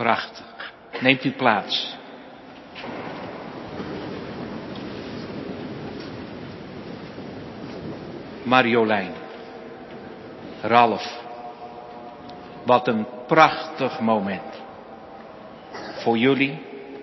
Prachtig. Neemt u plaats. Marjolein, Ralf, wat een prachtig moment. Voor jullie,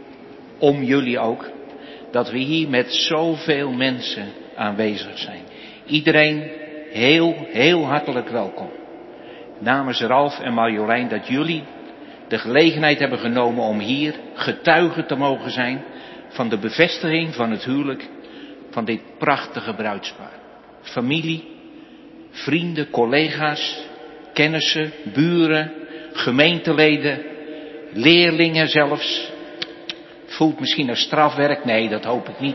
om jullie ook, dat we hier met zoveel mensen aanwezig zijn. Iedereen heel hartelijk welkom. Namens Ralf en Marjolein dat jullie de gelegenheid hebben genomen om hier getuige te mogen zijn van de bevestiging van het huwelijk van dit prachtige bruidspaar. Familie, vrienden, collega's, kennissen, buren, gemeenteleden, leerlingen zelfs. Voelt misschien als strafwerk? Nee, dat hoop ik niet.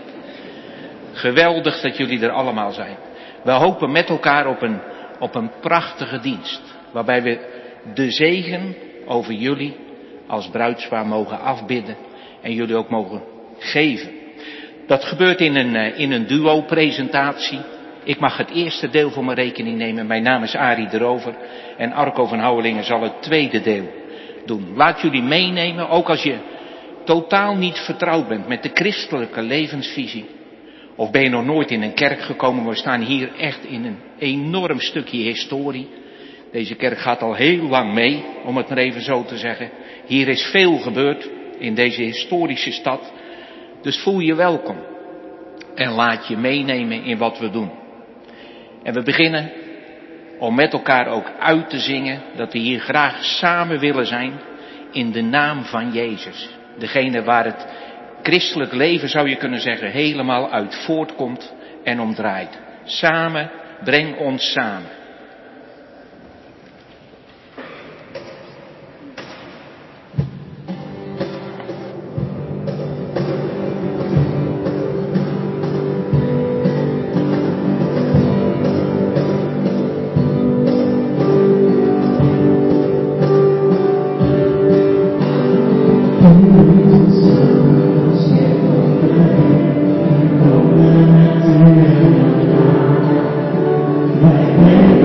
Geweldig dat jullie er allemaal zijn. We hopen met elkaar op een prachtige dienst. Waarbij we de zegen over jullie als bruidspaar mogen afbidden. En jullie ook mogen geven. Dat gebeurt in een duo-presentatie. Ik mag het eerste deel voor mijn rekening nemen. Mijn naam is Arie de Rover. En Arco van Houwelingen zal het tweede deel doen. Laat jullie meenemen, ook als je totaal niet vertrouwd bent met de christelijke levensvisie. Of ben je nog nooit in een kerk gekomen. We staan hier echt in een enorm stukje historie. Deze kerk gaat al heel lang mee, om het maar even zo te zeggen. Hier is veel gebeurd in deze historische stad. Dus voel je welkom. En laat je meenemen in wat we doen. En we beginnen om met elkaar ook uit te zingen dat we hier graag samen willen zijn in de naam van Jezus. Degene waar het christelijk leven, zou je kunnen zeggen, helemaal uit voortkomt en om draait. Samen, breng ons samen. Amen.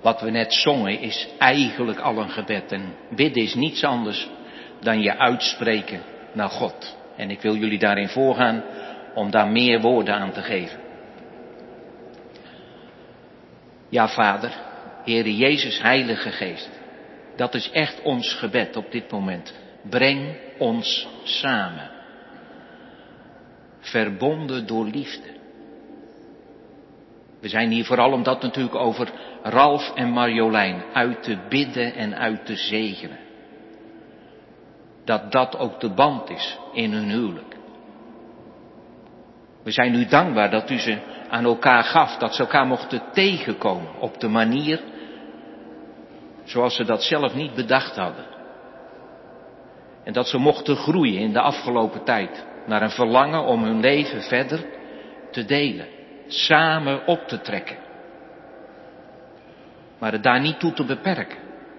Wat we net zongen is eigenlijk al een gebed. En bidden is niets anders dan je uitspreken naar God. En ik wil jullie daarin voorgaan om daar meer woorden aan te geven. Ja, Vader, Heere Jezus, Heilige Geest. Dat is echt ons gebed op dit moment. Breng ons samen. Verbonden door liefde. We zijn hier vooral omdat het natuurlijk over Ralf en Marjolein uit te bidden en uit te zegenen. Dat ook de band is in hun huwelijk. We zijn u dankbaar dat u ze aan elkaar gaf, dat ze elkaar mochten tegenkomen op de manier zoals ze dat zelf niet bedacht hadden. En dat ze mochten groeien in de afgelopen tijd naar een verlangen om hun leven verder te delen, samen op te trekken. Maar het daar niet toe te beperken.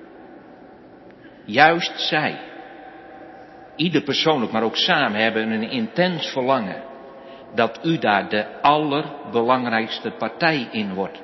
Juist zij, ieder persoonlijk, maar ook samen, hebben een intens verlangen dat u daar de allerbelangrijkste partij in wordt.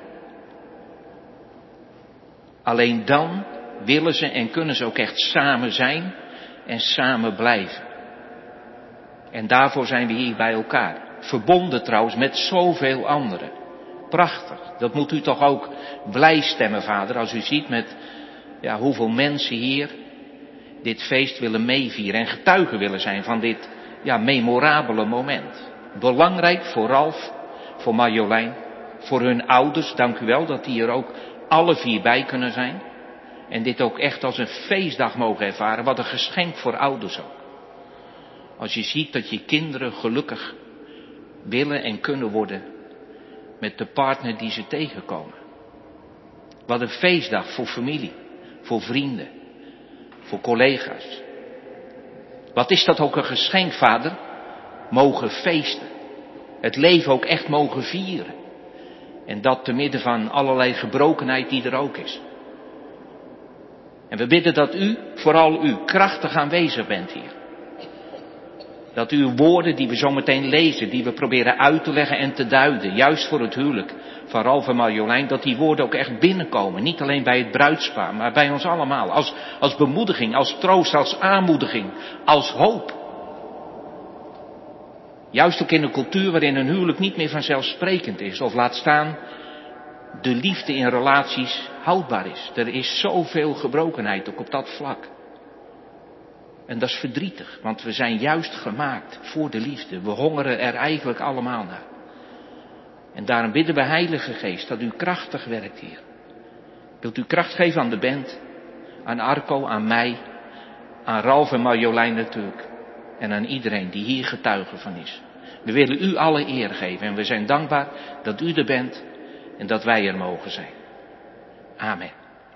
Alleen dan willen ze en kunnen ze ook echt samen zijn en samen blijven. En daarvoor zijn we hier bij elkaar. Verbonden trouwens met zoveel anderen. Prachtig. Dat moet u toch ook blij stemmen, Vader, als u ziet met hoeveel mensen hier dit feest willen meevieren en getuigen willen zijn van dit memorabele moment. Belangrijk voor Ralf, voor Marjolein, voor hun ouders. Dank u wel dat die er ook alle 4 bij kunnen zijn. En dit ook echt als een feestdag mogen ervaren. Wat een geschenk voor ouders ook. Als je ziet dat je kinderen gelukkig willen en kunnen worden met de partner die ze tegenkomen. Wat een feestdag voor familie, voor vrienden, voor collega's. Wat is dat ook een geschenk, Vader? Mogen feesten. Het leven ook echt mogen vieren. En dat te midden van allerlei gebrokenheid die er ook is. En we bidden dat u, vooral u, krachtig aanwezig bent hier. Dat uw woorden die we zo meteen lezen, die we proberen uit te leggen en te duiden, juist voor het huwelijk van Ralf en Marjolein, dat die woorden ook echt binnenkomen. Niet alleen bij het bruidspaar, maar bij ons allemaal. Als bemoediging, als troost, als aanmoediging, als hoop. Juist ook in een cultuur waarin een huwelijk niet meer vanzelfsprekend is, of laat staan de liefde in relaties houdbaar is. Er is zoveel gebrokenheid ook op dat vlak. En dat is verdrietig, want we zijn juist gemaakt voor de liefde. We hongeren er eigenlijk allemaal naar. En daarom bidden we, Heilige Geest, dat u krachtig werkt hier. Wilt u kracht geven aan de band, aan Arco, aan mij, aan Ralf en Marjolein natuurlijk. En aan iedereen die hier getuige van is. We willen u alle eer geven en we zijn dankbaar dat u er bent en dat wij er mogen zijn. Amen.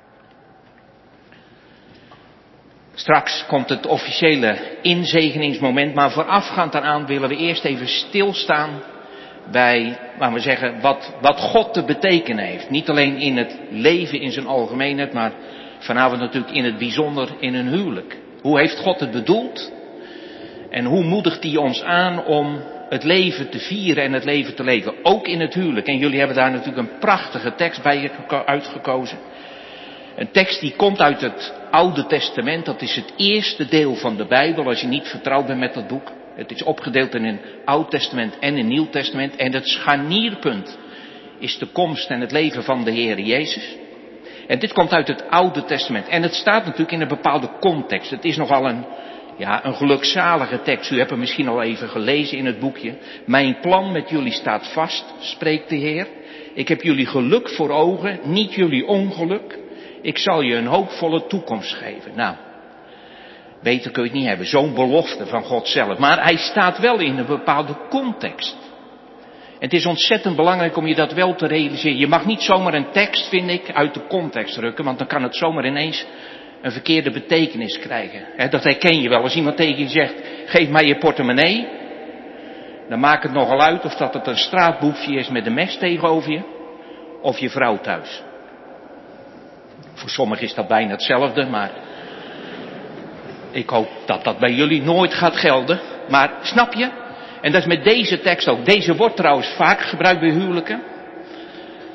Straks komt het officiële inzegeningsmoment, maar voorafgaand daaraan willen we eerst even stilstaan bij, laten we zeggen, wat God te betekenen heeft. Niet alleen in het leven in zijn algemeenheid, maar vanavond natuurlijk in het bijzonder in een huwelijk. Hoe heeft God het bedoeld? En hoe moedigt hij ons aan om het leven te vieren en het leven te leven, ook in het huwelijk. En jullie hebben daar natuurlijk een prachtige tekst bij uitgekozen. Een tekst die komt uit het Oude Testament, dat is het eerste deel van de Bijbel, als je niet vertrouwd bent met dat boek. Het is opgedeeld in een Oud Testament en een Nieuw Testament. En het scharnierpunt is de komst en het leven van de Heer Jezus. En dit komt uit het Oude Testament. En het staat natuurlijk in een bepaalde context. Het is nogal een gelukzalige tekst. U hebt hem misschien al even gelezen in het boekje. Mijn plan met jullie staat vast, spreekt de Heer. Ik heb jullie geluk voor ogen, niet jullie ongeluk. Ik zal je een hoopvolle toekomst geven. Nou, beter kun je het niet hebben. Zo'n belofte van God zelf. Maar hij staat wel in een bepaalde context. En het is ontzettend belangrijk om je dat wel te realiseren. Je mag niet zomaar een tekst, vind ik, uit de context rukken. Want dan kan het zomaar ineens een verkeerde betekenis krijgen. Dat herken je wel. Als iemand tegen je zegt, geef mij je portemonnee. Dan maakt het nogal uit of dat het een straatboefje is met een mes tegenover je. Of je vrouw thuis. Voor sommigen is dat bijna hetzelfde, maar ik hoop dat dat bij jullie nooit gaat gelden. Maar snap je? En dat is met deze tekst ook. Deze wordt trouwens vaak gebruikt bij huwelijken.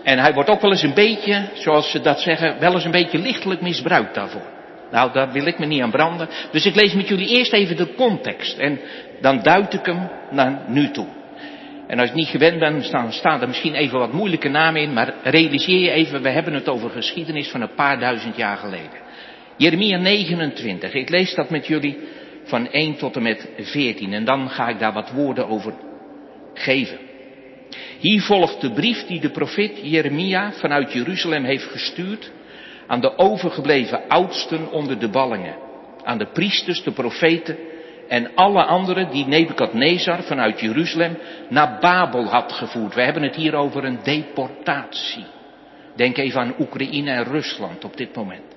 En hij wordt ook wel eens een beetje, zoals ze dat zeggen, wel eens een beetje lichtelijk misbruikt daarvoor. Nou, daar wil ik me niet aan branden. Dus ik lees met jullie eerst even de context. En dan duid ik hem naar nu toe. En als ik niet gewend ben, dan staan er misschien even wat moeilijke namen in. Maar realiseer je even, we hebben het over geschiedenis van een paar duizend jaar geleden. Jeremia 29, ik lees dat met jullie van 1 tot en met 14. En dan ga ik daar wat woorden over geven. Hier volgt de brief die de profeet Jeremia vanuit Jeruzalem heeft gestuurd aan de overgebleven oudsten onder de ballingen, aan de priesters, de profeten en alle anderen die Nebukadnezar vanuit Jeruzalem naar Babel had gevoerd. We hebben het hier over een deportatie. Denk even aan Oekraïne en Rusland op dit moment.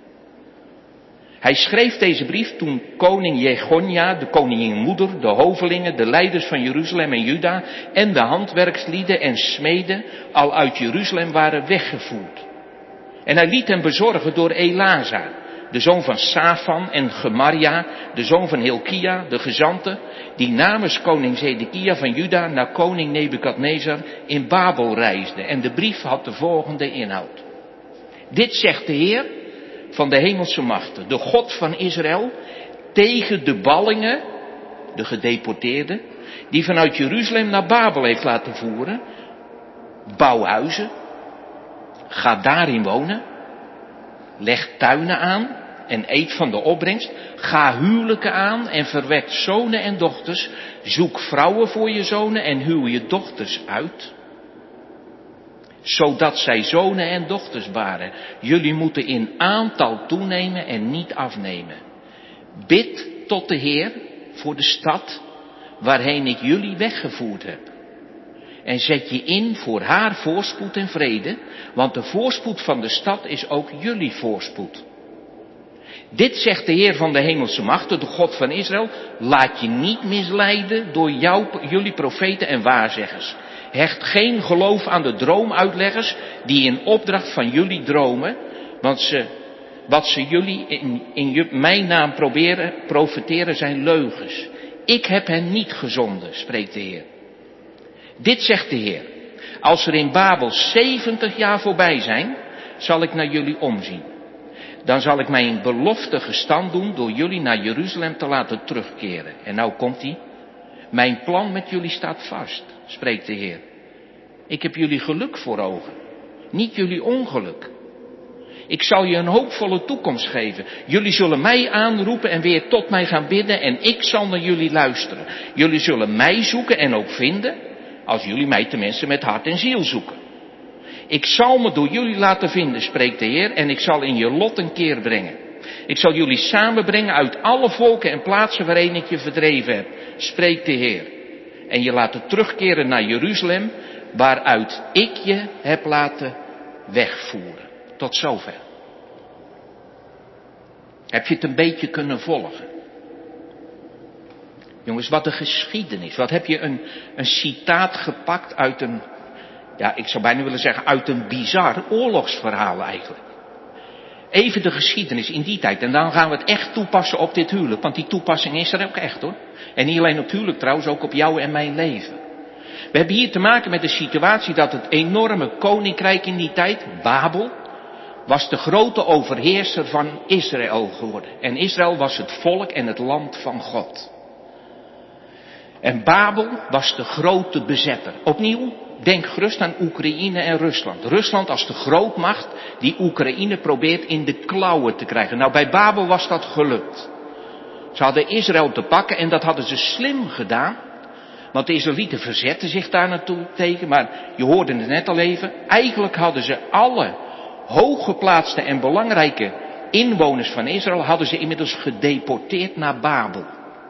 Hij schreef deze brief toen koning Jegonja, de koninginmoeder, de hovelingen, de leiders van Jeruzalem en Juda en de handwerkslieden en smeden al uit Jeruzalem waren weggevoerd. En hij liet hem bezorgen door Elazar, de zoon van Safan, en Gemaria, de zoon van Hilkia, de gezanten, die namens koning Zedekia van Juda naar koning Nebukadnezar in Babel reisden. En de brief had de volgende inhoud. Dit zegt de Heer van de hemelse machten, de God van Israël, tegen de ballingen, de gedeporteerden, die vanuit Jeruzalem naar Babel heeft laten voeren. Bouw huizen, ga daarin wonen, leg tuinen aan en eet van de opbrengst, ga huwelijken aan en verwek zonen en dochters, zoek vrouwen voor je zonen en huw je dochters uit, zodat zij zonen en dochters baren. Jullie moeten in aantal toenemen en niet afnemen. Bid tot de Heer voor de stad waarheen ik jullie weggevoerd heb. En zet je in voor haar voorspoed en vrede, want de voorspoed van de stad is ook jullie voorspoed. Dit zegt de Heer van de hemelse machten, de God van Israël, laat je niet misleiden door jullie profeten en waarzeggers. Hecht geen geloof aan de droomuitleggers die in opdracht van jullie dromen, want wat ze jullie in mijn naam profeteren zijn leugens. Ik heb hen niet gezonden, spreekt de Heer. Dit zegt de Heer, als er in Babel 70 jaar voorbij zijn, zal ik naar jullie omzien. Dan zal ik mijn belofte gestand doen door jullie naar Jeruzalem te laten terugkeren. En nou komt hij. Mijn plan met jullie staat vast, spreekt de Heer. Ik heb jullie geluk voor ogen, niet jullie ongeluk. Ik zal je een hoopvolle toekomst geven. Jullie zullen mij aanroepen en weer tot mij gaan bidden en ik zal naar jullie luisteren. Jullie zullen mij zoeken en ook vinden, als jullie mij tenminste met hart en ziel zoeken. Ik zal me door jullie laten vinden, spreekt de Heer, en ik zal in je lot een keer brengen. Ik zal jullie samenbrengen uit alle volken en plaatsen waarin ik je verdreven heb, spreekt de Heer. En je laten terugkeren naar Jeruzalem, waaruit ik je heb laten wegvoeren. Tot zover. Heb je het een beetje kunnen volgen? Jongens, wat een geschiedenis. Wat heb je een citaat gepakt uit een, ja, ik zou bijna willen zeggen, uit een bizar oorlogsverhaal eigenlijk. Even de geschiedenis in die tijd. En dan gaan we het echt toepassen op dit huwelijk. Want die toepassing is er ook echt hoor. En niet alleen op het huwelijk trouwens, ook op jou en mijn leven. We hebben hier te maken met de situatie dat het enorme koninkrijk in die tijd, Babel, was de grote overheerser van Israël geworden. En Israël was het volk en het land van God. En Babel was de grote bezetter. Opnieuw, denk gerust aan Oekraïne en Rusland. Rusland als de grootmacht die Oekraïne probeert in de klauwen te krijgen. Nou, bij Babel was dat gelukt. Ze hadden Israël te pakken en dat hadden ze slim gedaan. Want de Israëlieten verzetten zich daar naartoe tegen. Maar je hoorde het net al even. Eigenlijk hadden ze alle hooggeplaatste en belangrijke inwoners van Israël hadden ze inmiddels gedeporteerd naar Babel.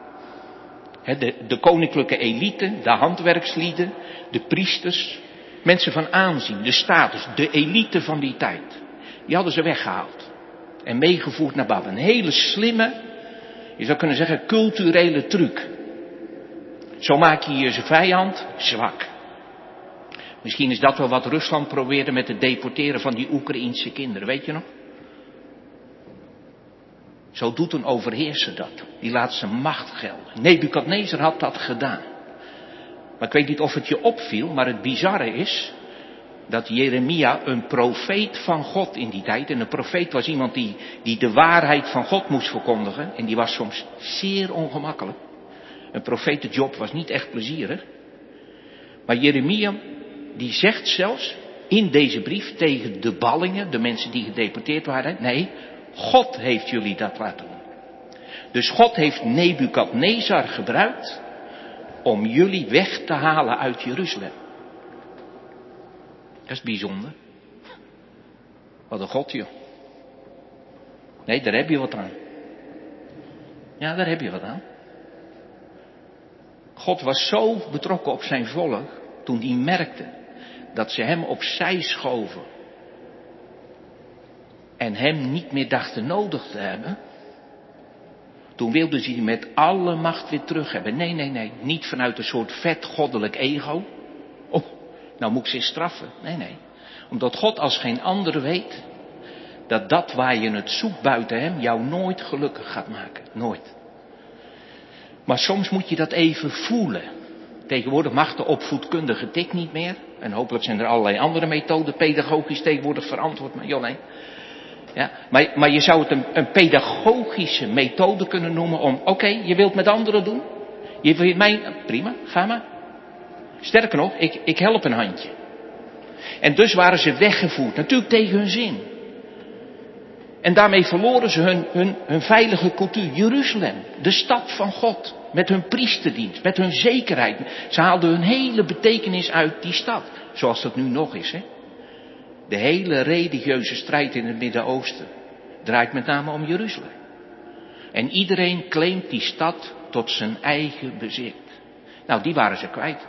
De koninklijke elite, de handwerkslieden, de priesters, mensen van aanzien, de status, de elite van die tijd. Die hadden ze weggehaald en meegevoerd naar Babel. Een hele slimme, je zou kunnen zeggen, culturele truc. Zo maak je je vijand zwak. Misschien is dat wel wat Rusland probeerde met het deporteren van die Oekraïense kinderen, weet je nog? Zo doet een overheerser dat. Die laat zijn macht gelden. Nebukadnezar had dat gedaan. Maar ik weet niet of het je opviel, maar het bizarre is dat Jeremia een profeet van God in die tijd, en een profeet was iemand die de waarheid van God moest verkondigen, en die was soms zeer ongemakkelijk. Een profetenjob was niet echt plezierig. Maar Jeremia, die zegt zelfs in deze brief tegen de ballingen, de mensen die gedeporteerd waren, nee, God heeft jullie dat laten doen. Dus God heeft Nebukadnezar gebruikt om jullie weg te halen uit Jeruzalem. Dat is bijzonder. Wat een God, joh. Nee, daar heb je wat aan. Ja, daar heb je wat aan. God was zo betrokken op zijn volk toen hij merkte dat ze hem opzij schoven en hem niet meer dachten nodig te hebben. Toen wilden ze die met alle macht weer terug hebben. Nee, niet vanuit een soort vet goddelijk ego. Oh, nou moet ik ze eens straffen. Nee. Omdat God als geen andere weet dat waar je het zoekt buiten hem jou nooit gelukkig gaat maken. Nooit. Maar soms moet je dat even voelen. Tegenwoordig mag de opvoedkundige tik niet meer. En hopelijk zijn er allerlei andere methoden pedagogisch tegenwoordig verantwoord. Maar joh, nee. Ja, maar je zou het een pedagogische methode kunnen noemen om, oké, je wilt met anderen doen. Je wilt mij, prima, ga maar. Sterker nog, ik help een handje. En dus waren ze weggevoerd, natuurlijk tegen hun zin. En daarmee verloren ze hun veilige cultuur. Jeruzalem, de stad van God. Met hun priesterdienst, met hun zekerheid. Ze haalden hun hele betekenis uit die stad. Zoals dat nu nog is, hè. De hele religieuze strijd in het Midden-Oosten draait met name om Jeruzalem. En iedereen claimt die stad tot zijn eigen bezit. Nou, die waren ze kwijt.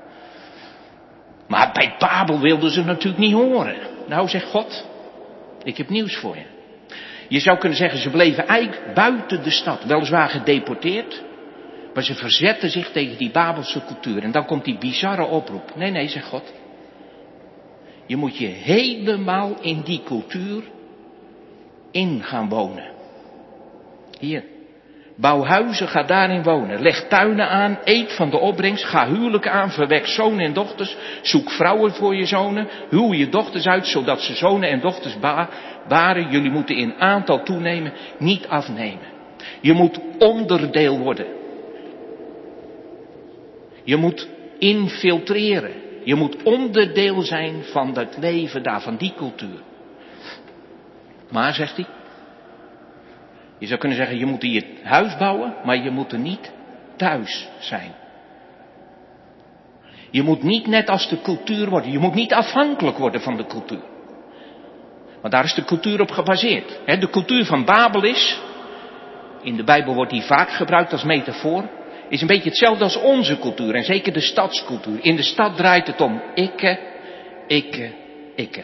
Maar bij Babel wilden ze natuurlijk niet horen. Nou, zegt God, ik heb nieuws voor je. Je zou kunnen zeggen, ze bleven eigenlijk buiten de stad. Weliswaar gedeporteerd, maar ze verzetten zich tegen die Babelse cultuur. En dan komt die bizarre oproep. Nee, zegt God. Je moet je helemaal in die cultuur in gaan wonen. Hier. Bouw huizen, ga daarin wonen. Leg tuinen aan, eet van de opbrengst, ga huwelijken aan, verwek zonen en dochters. Zoek vrouwen voor je zonen, huw je dochters uit, zodat ze zonen en dochters baren. Jullie moeten in aantal toenemen, niet afnemen. Je moet onderdeel worden. Je moet infiltreren. Je moet onderdeel zijn van dat leven daar, van die cultuur. Maar, zegt hij, je zou kunnen zeggen, je moet hier het huis bouwen, maar je moet er niet thuis zijn. Je moet niet net als de cultuur worden. Je moet niet afhankelijk worden van de cultuur. Want daar is de cultuur op gebaseerd. De cultuur van Babel is, in de Bijbel wordt die vaak gebruikt als metafoor, is een beetje hetzelfde als onze cultuur. En zeker de stadscultuur. In de stad draait het om ikke. Dat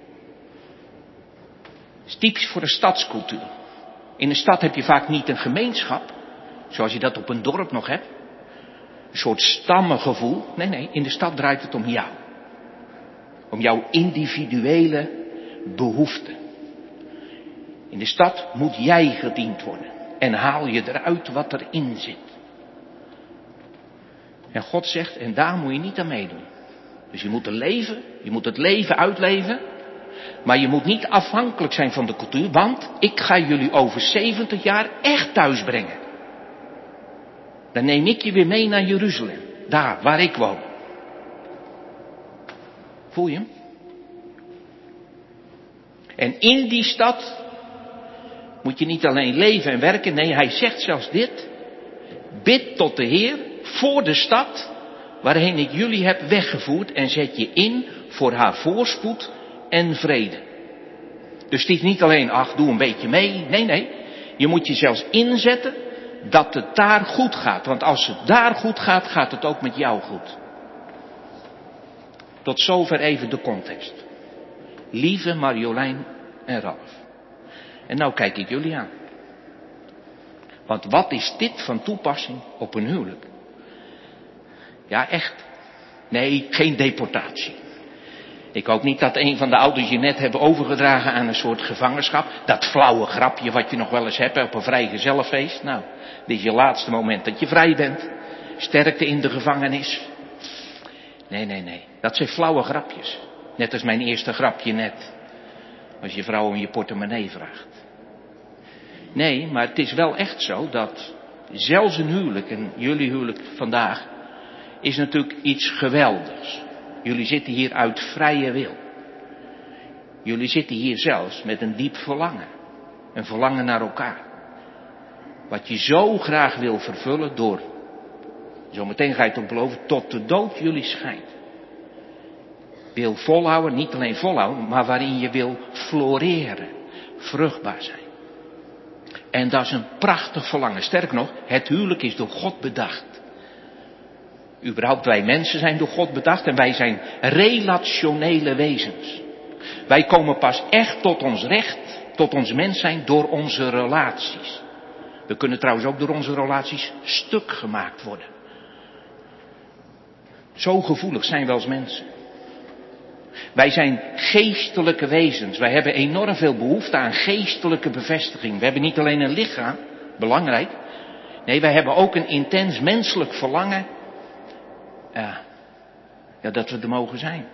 is typisch voor de stadscultuur. In een stad heb je vaak niet een gemeenschap, zoals je dat op een dorp nog hebt. Een soort stammengevoel. Nee, in de stad draait het om jou. Om jouw individuele behoeften. In de stad moet jij gediend worden. En haal je eruit wat erin zit. En God zegt, en daar moet je niet aan meedoen. Dus je moet er leven, je moet het leven uitleven. Maar je moet niet afhankelijk zijn van de cultuur, want ik ga jullie over 70 jaar echt thuis brengen. Dan neem ik je weer mee naar Jeruzalem, daar waar ik woon. Voel je hem? En in die stad moet je niet alleen leven en werken, nee, hij zegt zelfs dit. Bid tot de Heer voor de stad waarheen ik jullie heb weggevoerd en zet je in voor haar voorspoed en vrede. Dus het is niet alleen, ach, doe een beetje mee. Nee. Je moet je zelfs inzetten dat het daar goed gaat. Want als het daar goed gaat, gaat het ook met jou goed. Tot zover even de context. Lieve Marjolein en Ralf. En nou kijk ik jullie aan. Want wat is dit van toepassing op een huwelijk? Ja, echt. Nee, geen deportatie. Ik hoop niet dat een van de ouders je net hebben overgedragen aan een soort gevangenschap. Dat flauwe grapje wat je nog wel eens hebt op een vrijgezellenfeest. Nou, dit is je laatste moment dat je vrij bent. Sterkte in de gevangenis. Nee. Dat zijn flauwe grapjes. Net als mijn eerste grapje net. Als je vrouw om je portemonnee vraagt. Nee, maar het is wel echt zo dat zelfs een huwelijk, en jullie huwelijk vandaag, is natuurlijk iets geweldigs. Jullie zitten hier uit vrije wil. Jullie zitten hier zelfs met een diep verlangen. Een verlangen naar elkaar. Wat je zo graag wil vervullen door, zometeen ga je het ook beloven, tot de dood jullie scheidt. Wil volhouden, niet alleen volhouden, maar waarin je wil floreren, vruchtbaar zijn. En dat is een prachtig verlangen. Sterker nog, het huwelijk is door God bedacht. Überhaupt wij mensen zijn door God bedacht en wij zijn relationele wezens. Wij komen pas echt tot ons recht, tot ons mens zijn door onze relaties. We kunnen trouwens ook door onze relaties stuk gemaakt worden. Zo gevoelig zijn we als mensen. Wij zijn geestelijke wezens. Wij hebben enorm veel behoefte aan geestelijke bevestiging. We hebben niet alleen een lichaam, belangrijk. Nee, wij hebben ook een intens menselijk verlangen. Ja, dat we er mogen zijn.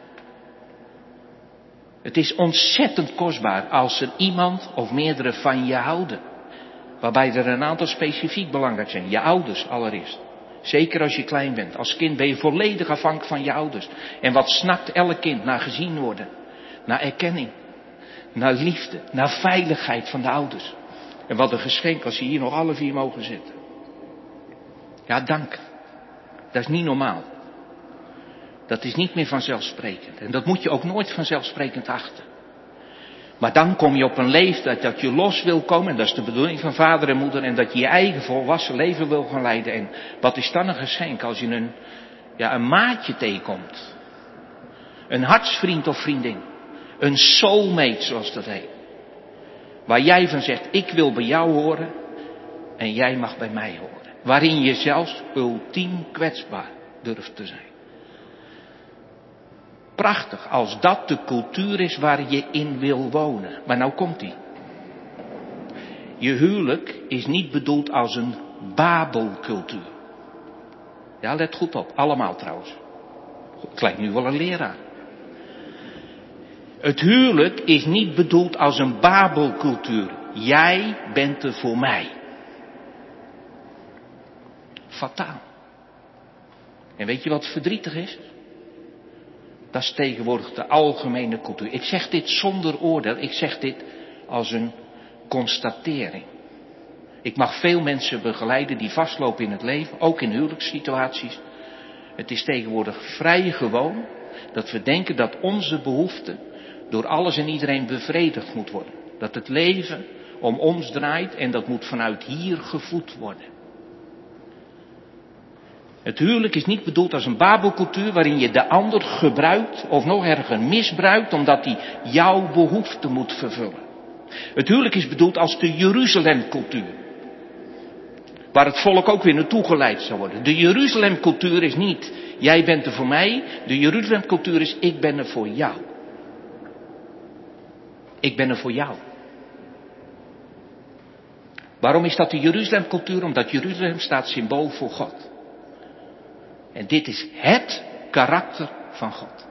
Het is ontzettend kostbaar als er iemand of meerdere van je houden. Waarbij er een aantal specifiek belangrijk zijn. Je ouders allereerst. Zeker als je klein bent. Als kind ben je volledig afhankelijk van je ouders. En wat snakt elk kind? Naar gezien worden. Naar erkenning. Naar liefde. Naar veiligheid van de ouders. En wat een geschenk als ze hier nog alle 4 mogen zitten. Ja, dank. Dat is niet normaal. Dat is niet meer vanzelfsprekend. En dat moet je ook nooit vanzelfsprekend achten. Maar dan kom je op een leeftijd dat je los wil komen. En dat is de bedoeling van vader en moeder. En dat je je eigen volwassen leven wil gaan leiden. En wat is dan een geschenk als je een maatje tegenkomt. Een hartsvriend of vriendin. Een soulmate zoals dat heet. Waar jij van zegt, ik wil bij jou horen. En jij mag bij mij horen. Waarin je zelfs ultiem kwetsbaar durft te zijn. Prachtig, als dat de cultuur is waar je in wil wonen. Maar nou komt ie. Je huwelijk is niet bedoeld als een Babelcultuur. Ja, let goed op. Allemaal trouwens. Het lijkt nu wel een leraar. Het huwelijk is niet bedoeld als een Babelcultuur. Jij bent er voor mij. Fataal. En weet je wat verdrietig is? Dat is tegenwoordig de algemene cultuur. Ik zeg dit zonder oordeel. Ik zeg dit als een constatering. Ik mag veel mensen begeleiden die vastlopen in het leven. Ook in huwelijkssituaties. Het is tegenwoordig vrij gewoon dat we denken dat onze behoefte door alles en iedereen bevredigd moet worden. Dat het leven om ons draait en dat moet vanuit hier gevoed worden. Het huwelijk is niet bedoeld als een Babelcultuur waarin je de ander gebruikt of nog erger misbruikt omdat hij jouw behoefte moet vervullen. Het huwelijk is bedoeld als de Jeruzalemcultuur. Waar het volk ook weer naartoe geleid zou worden. De Jeruzalemcultuur is niet, jij bent er voor mij. De Jeruzalemcultuur is, ik ben er voor jou. Ik ben er voor jou. Waarom is dat de Jeruzalemcultuur? Omdat Jeruzalem staat symbool voor God. En dit is het karakter van God.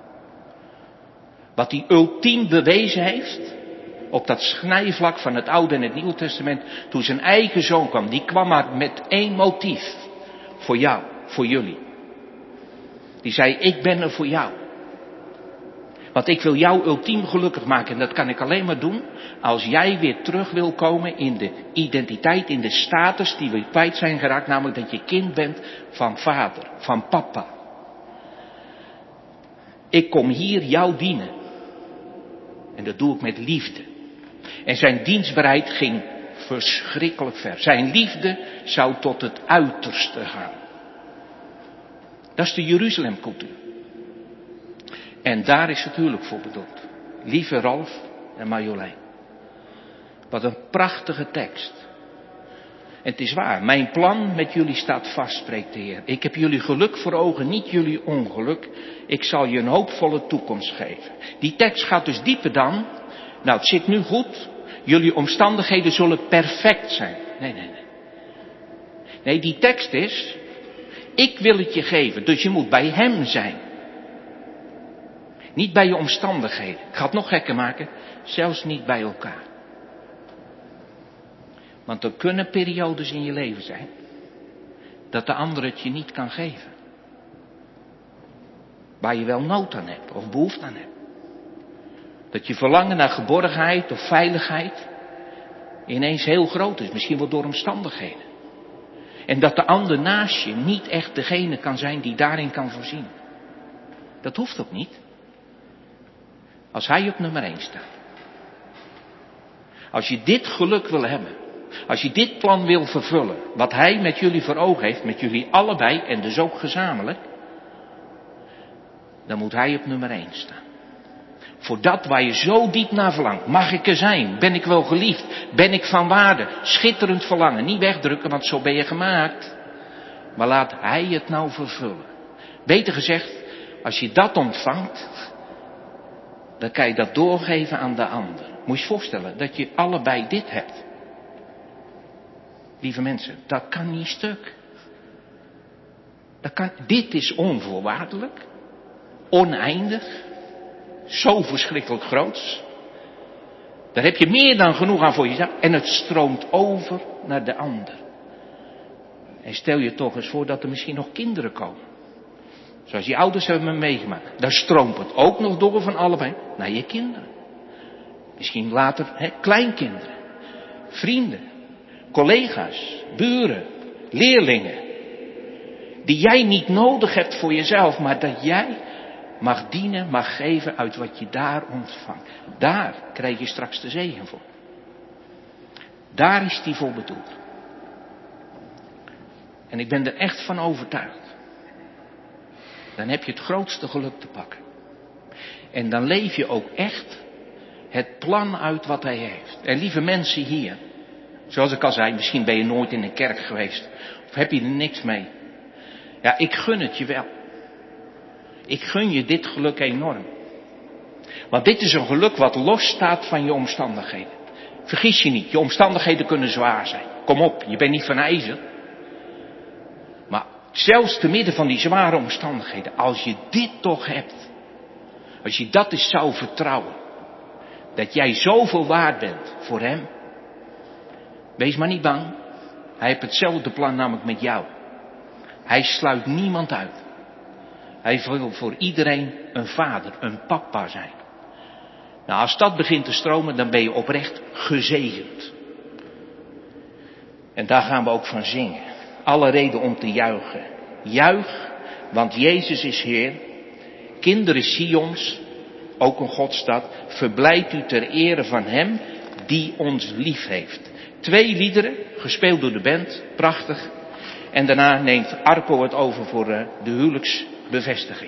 Wat hij ultiem bewezen heeft op dat snijvlak van het Oude en het Nieuwe Testament. Toen zijn eigen zoon kwam. Die kwam maar met één motief. Voor jou, voor jullie. Die zei, ik ben er voor jou. Want ik wil jou ultiem gelukkig maken. En dat kan ik alleen maar doen als jij weer terug wil komen in de identiteit, in de status die we kwijt zijn geraakt. Namelijk dat je kind bent van vader, van papa. Ik kom hier jou dienen. En dat doe ik met liefde. En zijn dienstbaarheid ging verschrikkelijk ver. Zijn liefde zou tot het uiterste gaan. Dat is de Jeruzalemcultuur. En daar is het huwelijk voor bedoeld. Lieve Ralf en Marjolein. Wat een prachtige tekst. En het is waar, mijn plan met jullie staat vast, spreekt de Heer. Ik heb jullie geluk voor ogen, niet jullie ongeluk. Ik zal je een hoopvolle toekomst geven. Die tekst gaat dus dieper dan, nou het zit nu goed, jullie omstandigheden zullen perfect zijn. Nee. Nee, die tekst is, ik wil het je geven, dus je moet bij hem zijn. Niet bij je omstandigheden. Ik ga het nog gekker maken. Zelfs niet bij elkaar. Want er kunnen periodes in je leven zijn. Dat de ander het je niet kan geven. Waar je wel nood aan hebt. Of behoefte aan hebt. Dat je verlangen naar geborgenheid of veiligheid ineens heel groot is. Misschien wel door omstandigheden. En dat de ander naast je niet echt degene kan zijn die daarin kan voorzien. Dat hoeft ook niet. Als hij op nummer 1 staat. Als je dit geluk wil hebben. Als je dit plan wil vervullen. Wat hij met jullie voor ogen heeft. Met jullie allebei en dus ook gezamenlijk. Dan moet hij op nummer 1 staan. Voor dat waar je zo diep naar verlangt. Mag ik er zijn? Ben ik wel geliefd? Ben ik van waarde? Schitterend verlangen. Niet wegdrukken, want zo ben je gemaakt. Maar laat hij het nou vervullen. Beter gezegd, als je dat ontvangt, dan kan je dat doorgeven aan de ander. Moet je je voorstellen dat je allebei dit hebt. Lieve mensen, dat kan niet stuk. Dit is onvoorwaardelijk. Oneindig. Zo verschrikkelijk groots. Daar heb je meer dan genoeg aan voor jezelf. En het stroomt over naar de ander. En stel je toch eens voor dat er misschien nog kinderen komen. Zoals je ouders hebben meegemaakt. Daar stroomt het ook nog door van allebei naar je kinderen. Misschien later kleinkinderen. Vrienden. Collega's. Buren. Leerlingen. Die jij niet nodig hebt voor jezelf. Maar dat jij mag dienen, mag geven uit wat je daar ontvangt. Daar krijg je straks de zegen voor. Daar is die voor bedoeld. En ik ben er echt van overtuigd. Dan heb je het grootste geluk te pakken. En dan leef je ook echt het plan uit wat hij heeft. En lieve mensen hier. Zoals ik al zei, misschien ben je nooit in een kerk geweest. Of heb je er niks mee. Ja, ik gun het je wel. Ik gun je dit geluk enorm. Want dit is een geluk wat los staat van je omstandigheden. Vergis je niet, je omstandigheden kunnen zwaar zijn. Kom op, je bent niet van ijzer. Maar zelfs te midden van die zware omstandigheden, als je dit toch hebt. Als je dat eens zou vertrouwen. Dat jij zoveel waard bent voor hem. Wees maar niet bang. Hij heeft hetzelfde plan namelijk met jou. Hij sluit niemand uit. Hij wil voor iedereen een vader, een papa zijn. Nou, als dat begint te stromen, dan ben je oprecht gezegend. En daar gaan we ook van zingen. Alle reden om te juichen. Juich, want Jezus is Heer. Kinderen Sions, ook een Godstad, verblijdt u ter ere van Hem die ons lief heeft. 2 liederen, gespeeld door de band, prachtig. En daarna neemt Arco het over voor de huwelijksbevestiging.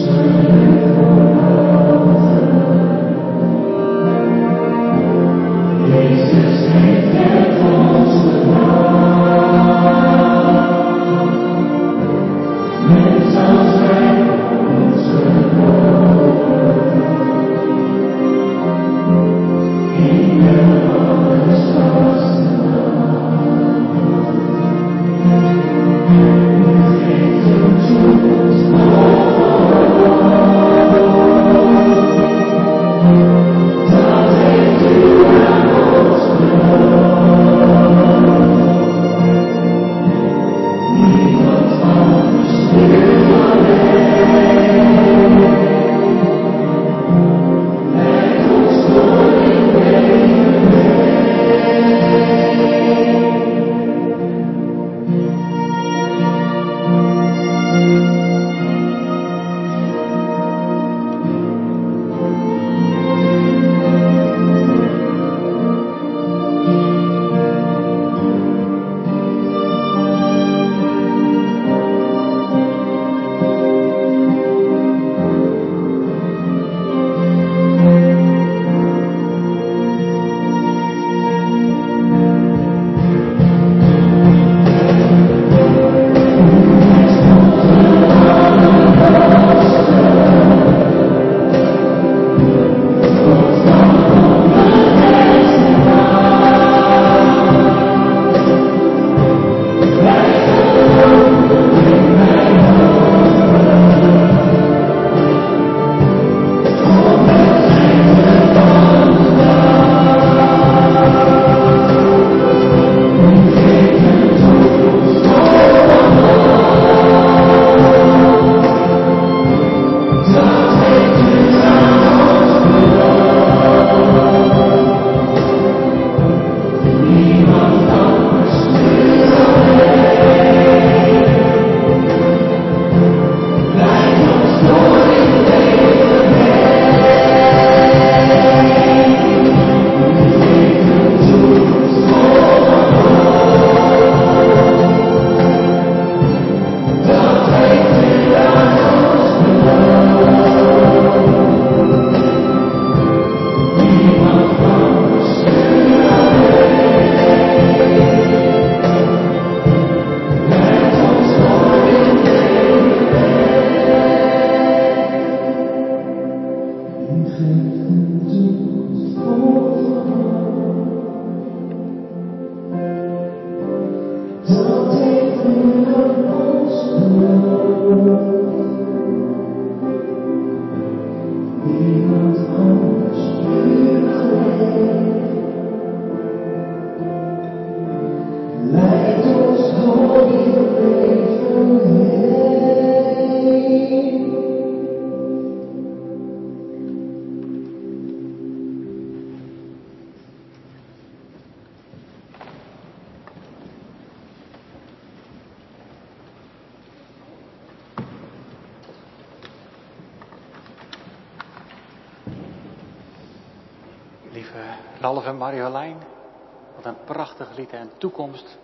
Lieve Ralf en Marjolein, wat een prachtig lied en toekomst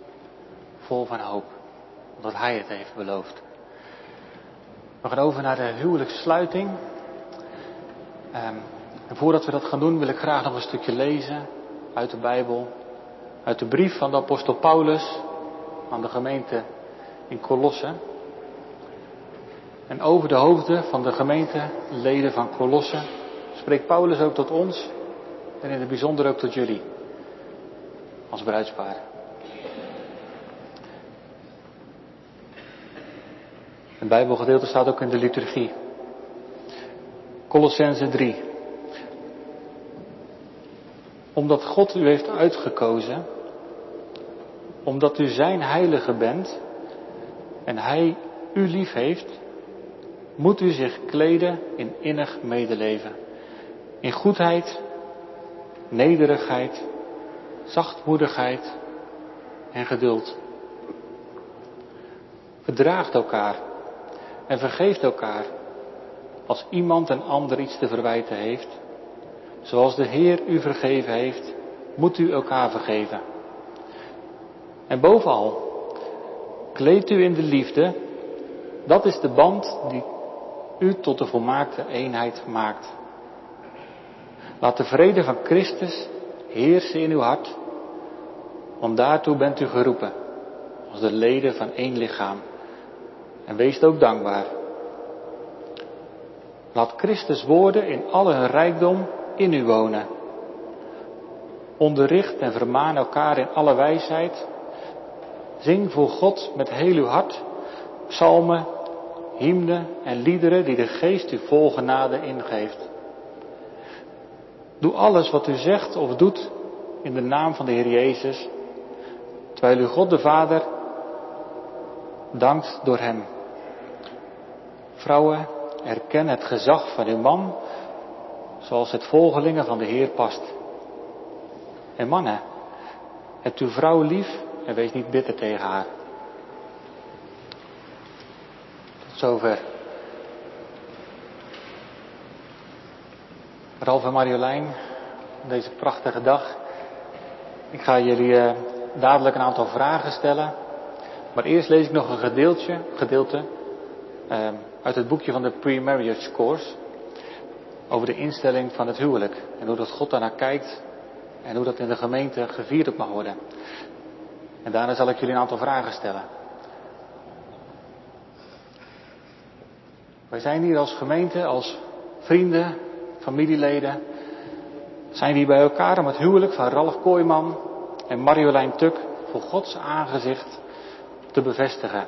vol van hoop. Omdat hij het heeft beloofd. We gaan over naar de huwelijkssluiting. En voordat we dat gaan doen wil ik graag nog een stukje lezen uit de Bijbel. Uit de brief van de apostel Paulus aan de gemeente in Colosse. En over de hoofden van de gemeenteleden van Colosse spreekt Paulus ook tot ons. En in het bijzonder ook tot jullie. Als bruidspaar. Het Bijbelgedeelte staat ook in de liturgie. Colossenzen 3. Omdat God u heeft uitgekozen, omdat u zijn heilige bent en hij u lief heeft, moet u zich kleden in innig medeleven, in goedheid, nederigheid, zachtmoedigheid en geduld. Verdraagt elkaar en vergeeft elkaar als iemand een ander iets te verwijten heeft. Zoals de Heer u vergeven heeft, moet u elkaar vergeven. En bovenal, kleed u in de liefde, dat is de band die u tot de volmaakte eenheid maakt. Laat de vrede van Christus heersen in uw hart, want daartoe bent u geroepen, als de leden van één lichaam. En wees ook dankbaar. Laat Christus woorden in alle hun rijkdom in u wonen. Onderricht en vermaan elkaar in alle wijsheid. Zing voor God met heel uw hart psalmen, hymnen en liederen die de Geest u vol genade ingeeft. Doe alles wat u zegt of doet in de naam van de Heer Jezus, terwijl u God de Vader dankt door hem. Vrouwen, erken het gezag van uw man, zoals het volgelingen van de Heer past. En mannen, hebt uw vrouw lief en wees niet bitter tegen haar. Tot zover. Ralf en Marjolein, deze prachtige dag. Ik ga jullie dadelijk een aantal vragen stellen. Maar eerst lees ik nog een gedeelte uit het boekje van de Pre-Marriage Course. Over de instelling van het huwelijk. En hoe dat God daarnaar kijkt. En hoe dat in de gemeente gevierd mag worden. En daarna zal ik jullie een aantal vragen stellen. Wij zijn hier als gemeente, als vrienden, familieleden. Zijn we hier bij elkaar om het huwelijk van Ralf Kooijman en Marjolein Tuk voor Gods aangezicht te bevestigen.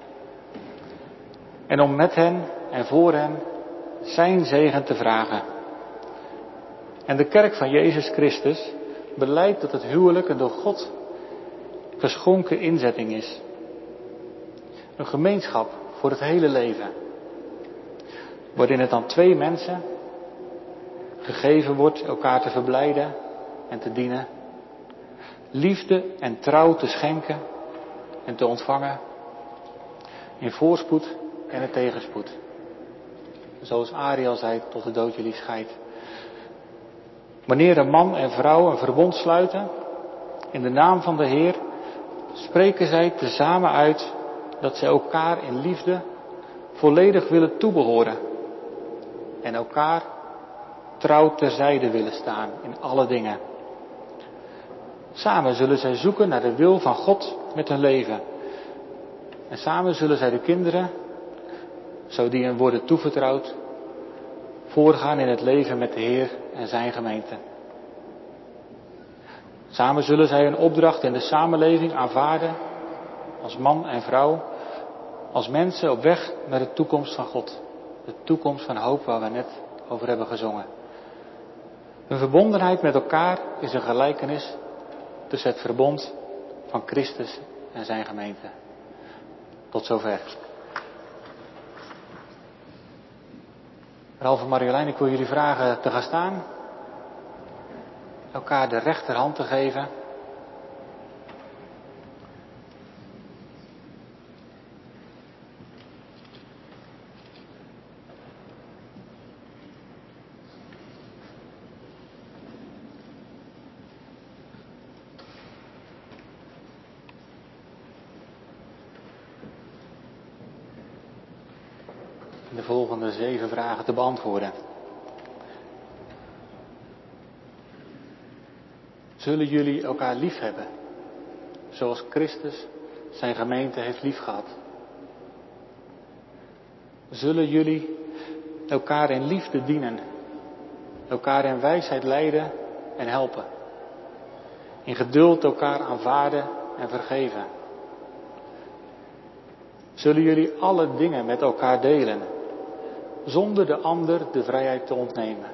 En om met hen en voor hen zijn zegen te vragen. En de kerk van Jezus Christus belijdt dat het huwelijk een door God geschonken inzetting is. Een gemeenschap voor het hele leven. Waarin het aan twee mensen gegeven wordt elkaar te verblijden en te dienen. Liefde en trouw te schenken en te ontvangen. In voorspoed en in tegenspoed. Zoals Ariel zei, tot de dood jullie scheidt. Wanneer een man en vrouw een verbond sluiten, in de naam van de Heer, spreken zij tezamen uit dat zij elkaar in liefde volledig willen toebehoren. En elkaar trouw terzijde willen staan in alle dingen. Samen zullen zij zoeken naar de wil van God met hun leven. En samen zullen zij de kinderen, zo die hen worden toevertrouwd, voorgaan in het leven met de Heer en zijn gemeente. Samen zullen zij hun opdracht in de samenleving aanvaarden als man en vrouw, als mensen op weg naar de toekomst van God. De toekomst van hoop waar we net over hebben gezongen. Hun verbondenheid met elkaar is een gelijkenis tussen het verbond van Christus en zijn gemeente. Tot zover. Ralf en Marjolein, ik wil jullie vragen te gaan staan. Elkaar de rechterhand te geven. De volgende 7 vragen te beantwoorden. Zullen jullie elkaar lief hebben, zoals Christus zijn gemeente heeft liefgehad? Zullen jullie elkaar in liefde dienen, elkaar in wijsheid leiden en helpen, in geduld elkaar aanvaarden en vergeven? Zullen jullie alle dingen met elkaar delen, zonder de ander de vrijheid te ontnemen?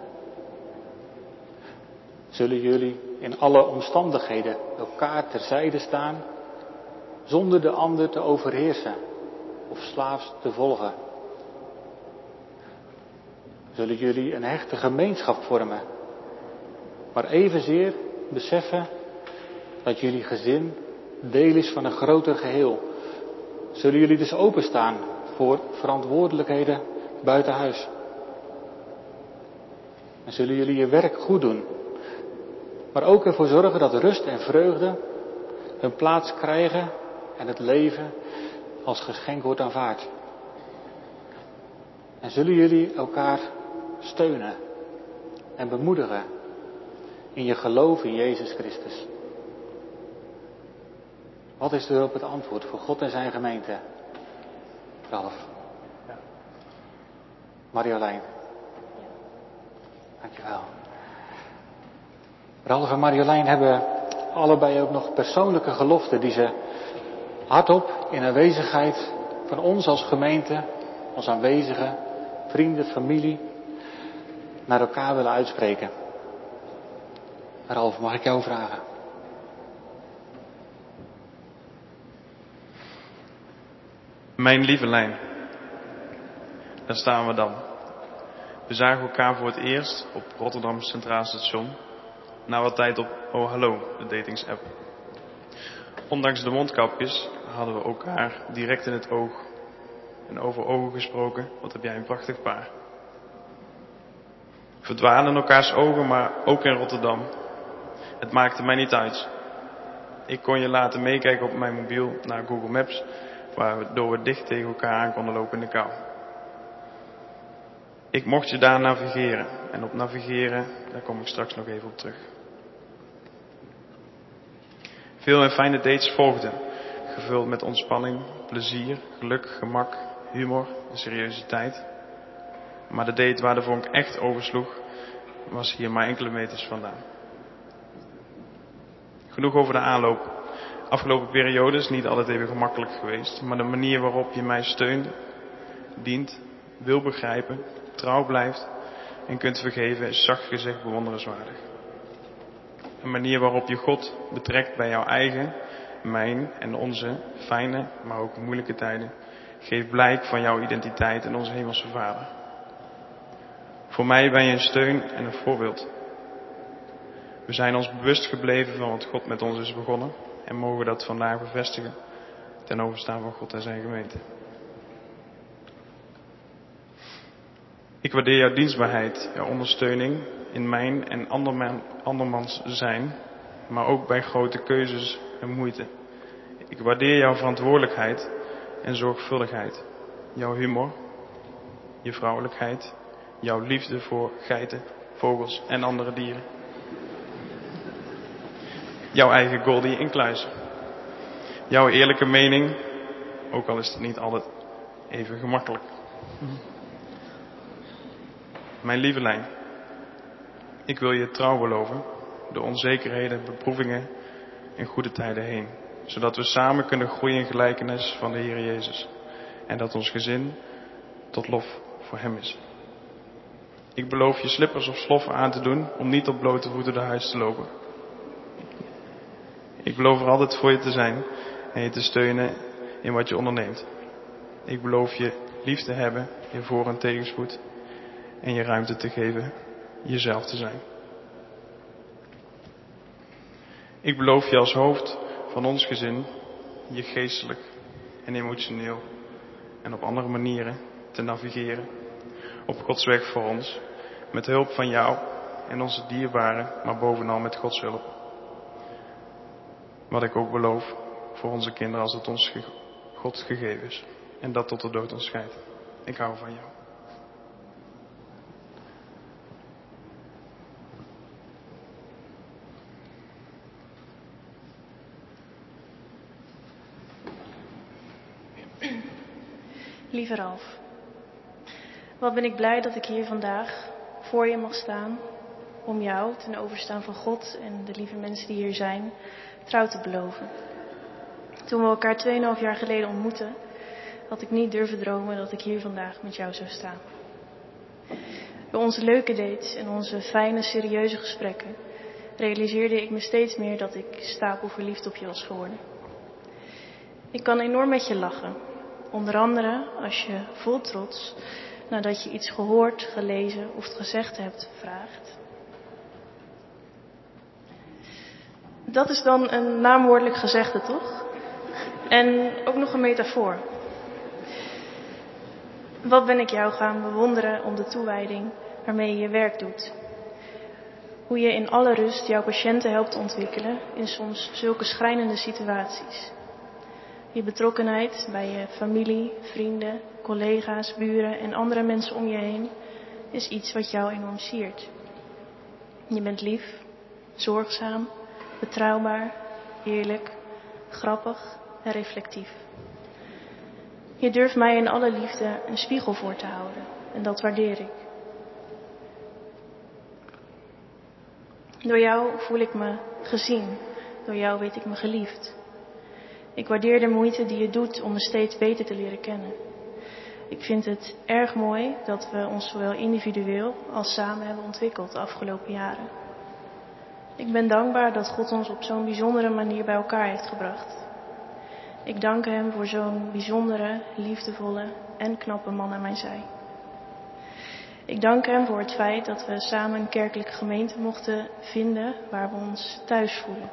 Zullen jullie in alle omstandigheden elkaar terzijde staan, zonder de ander te overheersen of slaafs te volgen? Zullen jullie een hechte gemeenschap vormen, maar evenzeer beseffen dat jullie gezin deel is van een groter geheel? Zullen jullie dus openstaan voor verantwoordelijkheden buiten huis? En zullen jullie je werk goed doen, maar ook ervoor zorgen dat rust en vreugde hun plaats krijgen en het leven als geschenk wordt aanvaard? En zullen jullie elkaar steunen en bemoedigen in je geloof in Jezus Christus? Wat is er op het antwoord voor God en zijn gemeente? Ralf. Ja. Marjolein. Dankjewel. Ralf en Marjolein hebben allebei ook nog persoonlijke geloften die ze hardop in aanwezigheid van ons als gemeente, als aanwezigen, vrienden, familie, naar elkaar willen uitspreken. Ralf, mag ik jou vragen? Mijn lieve Lijn, daar staan we dan. We zagen elkaar voor het eerst op Rotterdam Centraal Station, na wat tijd op Oh Hallo, de datingsapp. Ondanks de mondkapjes hadden we elkaar direct in het oog en over ogen gesproken. Wat heb jij een prachtig paar. Verdwalen in elkaars ogen, maar ook in Rotterdam. Het maakte mij niet uit. Ik kon je laten meekijken op mijn mobiel naar Google Maps, waardoor we dicht tegen elkaar aan konden lopen in de kou. Ik mocht je daar navigeren. En op navigeren, daar kom ik straks nog even op terug. Veel en fijne dates volgden. Gevuld met ontspanning, plezier, geluk, gemak, humor en seriositeit. Maar de date waar de vonk echt oversloeg, was hier maar enkele meters vandaan. Genoeg over de aanloop. Afgelopen periode is niet altijd even gemakkelijk geweest. Maar de manier waarop je mij steunt, dient, wil begrijpen, trouw blijft en kunt vergeven is zacht gezegd bewonderenswaardig. Een manier waarop je God betrekt bij jouw eigen, mijn en onze fijne, maar ook moeilijke tijden, geeft blijk van jouw identiteit en onze hemelse Vader. Voor mij ben je een steun en een voorbeeld. We zijn ons bewust gebleven van wat God met ons is begonnen en mogen dat vandaag bevestigen ten overstaan van God en zijn gemeente. Ik waardeer jouw dienstbaarheid, jouw ondersteuning in mijn en andermans zijn, maar ook bij grote keuzes en moeite. Ik waardeer jouw verantwoordelijkheid en zorgvuldigheid, jouw humor, je vrouwelijkheid, jouw liefde voor geiten, vogels en andere dieren. Jouw eigen Goldie inkluis. Jouw eerlijke mening, ook al is het niet altijd even gemakkelijk. Mijn lieve Lijn, ik wil je trouw beloven, door onzekerheden, beproevingen en goede tijden heen. Zodat we samen kunnen groeien in gelijkenis van de Heer Jezus. En dat ons gezin tot lof voor Hem is. Ik beloof je slippers of sloffen aan te doen om niet op blote voeten naar huis te lopen. Ik beloof er altijd voor je te zijn en je te steunen in wat je onderneemt. Ik beloof je lief te hebben in voor- en tegenspoed en je ruimte te geven jezelf te zijn. Ik beloof je als hoofd van ons gezin je geestelijk en emotioneel en op andere manieren te navigeren op Gods weg voor ons, met hulp van jou en onze dierbaren, maar bovenal met Gods hulp. Wat ik ook beloof voor onze kinderen als het ons God gegeven is. En dat tot de dood ons scheidt. Ik hou van jou. Lieve Ralf, wat ben ik blij dat ik hier vandaag voor je mag staan om jou ten overstaan van God en de lieve mensen die hier zijn, trouw te beloven. Toen we elkaar 2,5 jaar geleden ontmoetten, had ik niet durven dromen dat ik hier vandaag met jou zou staan. Door onze leuke dates en onze fijne, serieuze gesprekken realiseerde ik me steeds meer dat ik stapelverliefd op je was geworden. Ik kan enorm met je lachen. Onder andere als je vol trots, nadat je iets gehoord, gelezen of gezegd hebt, vraagt. Dat is dan een naamwoordelijk gezegde, toch? En ook nog een metafoor. Wat ben ik jou gaan bewonderen om de toewijding waarmee je je werk doet. Hoe je in alle rust jouw patiënten helpt ontwikkelen in soms zulke schrijnende situaties. Je betrokkenheid bij je familie, vrienden, collega's, buren en andere mensen om je heen is iets wat jou enorm siert. Je bent lief, zorgzaam, betrouwbaar, eerlijk, grappig en reflectief. Je durft mij in alle liefde een spiegel voor te houden en dat waardeer ik. Door jou voel ik me gezien, door jou weet ik me geliefd. Ik waardeer de moeite die je doet om me steeds beter te leren kennen. Ik vind het erg mooi dat we ons zowel individueel als samen hebben ontwikkeld de afgelopen jaren. Ik ben dankbaar dat God ons op zo'n bijzondere manier bij elkaar heeft gebracht. Ik dank Hem voor zo'n bijzondere, liefdevolle en knappe man aan mijn zij. Ik dank Hem voor het feit dat we samen een kerkelijke gemeente mochten vinden waar we ons thuis voelen.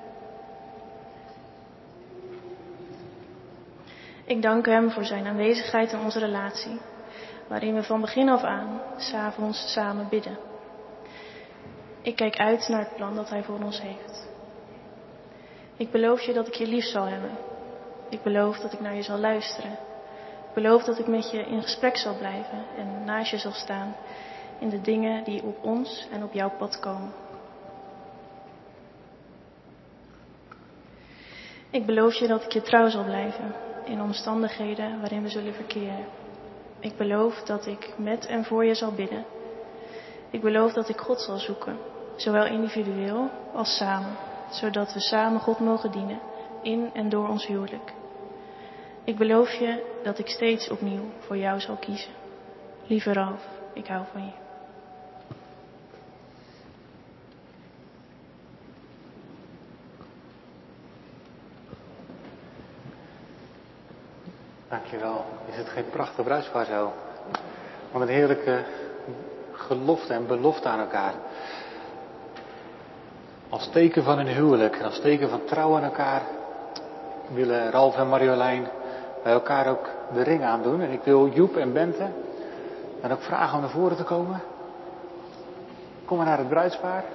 Ik dank Hem voor zijn aanwezigheid in onze relatie, waarin we van begin af aan 's avonds samen bidden. Ik kijk uit naar het plan dat Hij voor ons heeft. Ik beloof je dat ik je lief zal hebben. Ik beloof dat ik naar je zal luisteren. Ik beloof dat ik met je in gesprek zal blijven en naast je zal staan in de dingen die op ons en op jouw pad komen. Ik beloof je dat ik je trouw zal blijven in omstandigheden waarin we zullen verkeren. Ik beloof dat ik met en voor je zal bidden. Ik beloof dat ik God zal zoeken, zowel individueel als samen, zodat we samen God mogen dienen in en door ons huwelijk. Ik beloof je dat ik steeds opnieuw voor jou zal kiezen. Lieve Ralf, ik hou van je. Dankjewel. Is het geen prachtig bruidspaar zo? Wat een heerlijke gelofte en belofte aan elkaar. Als teken van hun huwelijk en als teken van trouw aan elkaar willen Ralf en Marjolein bij elkaar ook de ring aandoen. En ik wil Joep en Bente dan ook vragen om naar voren te komen. Kom maar naar het bruidspaar.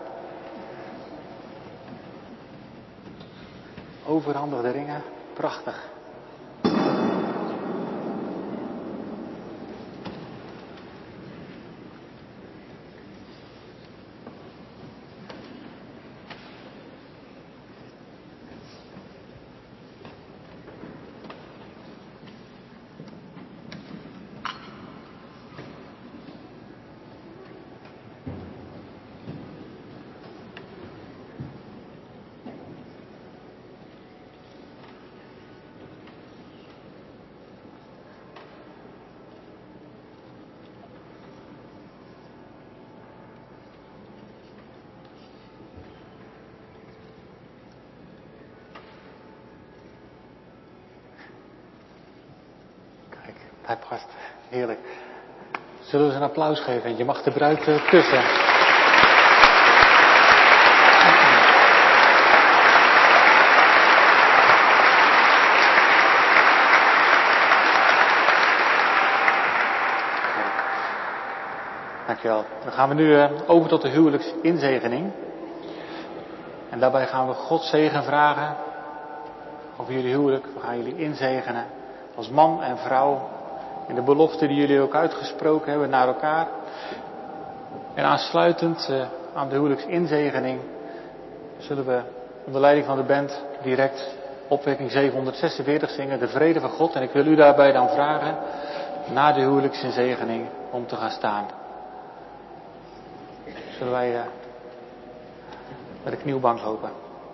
Overhandig de ringen. Prachtig. Hij past. Heerlijk. Zullen we ze een applaus geven? Je mag de bruid kussen. Dankjewel. Dan gaan we nu over tot de huwelijksinzegening. En daarbij gaan we Gods zegen vragen over jullie huwelijk. We gaan jullie inzegenen als man en vrouw. In de belofte die jullie ook uitgesproken hebben naar elkaar. En aansluitend aan de huwelijksinzegening zullen we onder leiding van de band direct opwekking 746 zingen. De vrede van God. En ik wil u daarbij dan vragen na de huwelijksinzegening om te gaan staan. Zullen wij met de knielbank lopen.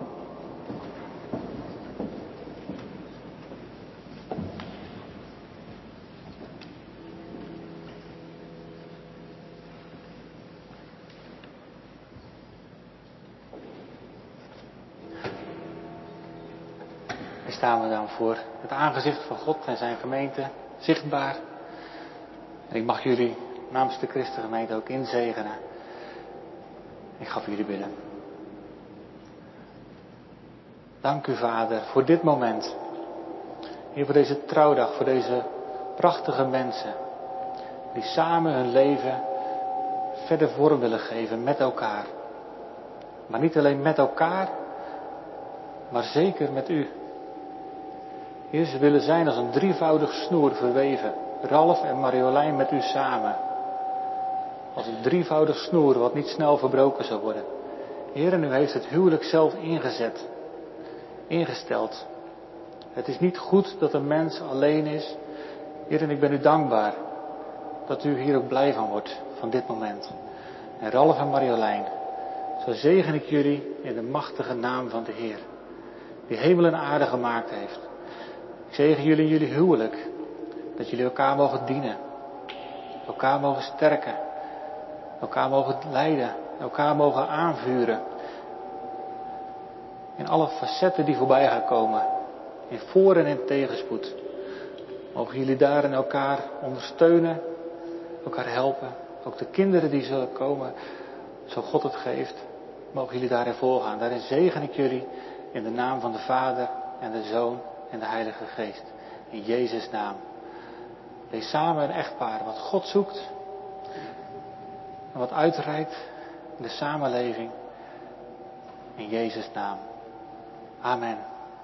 Staan we dan voor het aangezicht van God en zijn gemeente, zichtbaar. En ik mag jullie namens de Christengemeente ook inzegenen. Ik ga voor jullie bidden. Dank u, Vader, voor dit moment. Heer, voor deze trouwdag, voor deze prachtige mensen. Die samen hun leven verder vorm willen geven met elkaar. Maar niet alleen met elkaar, maar zeker met u. Heer, ze willen zijn als een drievoudig snoer verweven. Ralf en Marjolein met u samen. Als een drievoudig snoer wat niet snel verbroken zal worden. Heer, en u heeft het huwelijk zelf ingesteld. Het is niet goed dat een mens alleen is. Heer, en ik ben u dankbaar dat u hier ook blij van wordt, van dit moment. En Ralf en Marjolein, zo zegen ik jullie in de machtige naam van de Heer, die hemel en aarde gemaakt heeft. Ik zegen jullie in jullie huwelijk, dat jullie elkaar mogen dienen, elkaar mogen sterken, elkaar mogen leiden, elkaar mogen aanvuren. In alle facetten die voorbij gaan komen, in voor- en in tegenspoed. Mogen jullie daarin elkaar ondersteunen, elkaar helpen. Ook de kinderen die zullen komen, zo God het geeft, mogen jullie daarin voorgaan. Daarin zegen ik jullie in de naam van de Vader en de Zoon en de Heilige Geest. In Jezus' naam. Wees samen een echtpaar wat God zoekt en wat uitreikt in de samenleving. In Jezus' naam. Amen.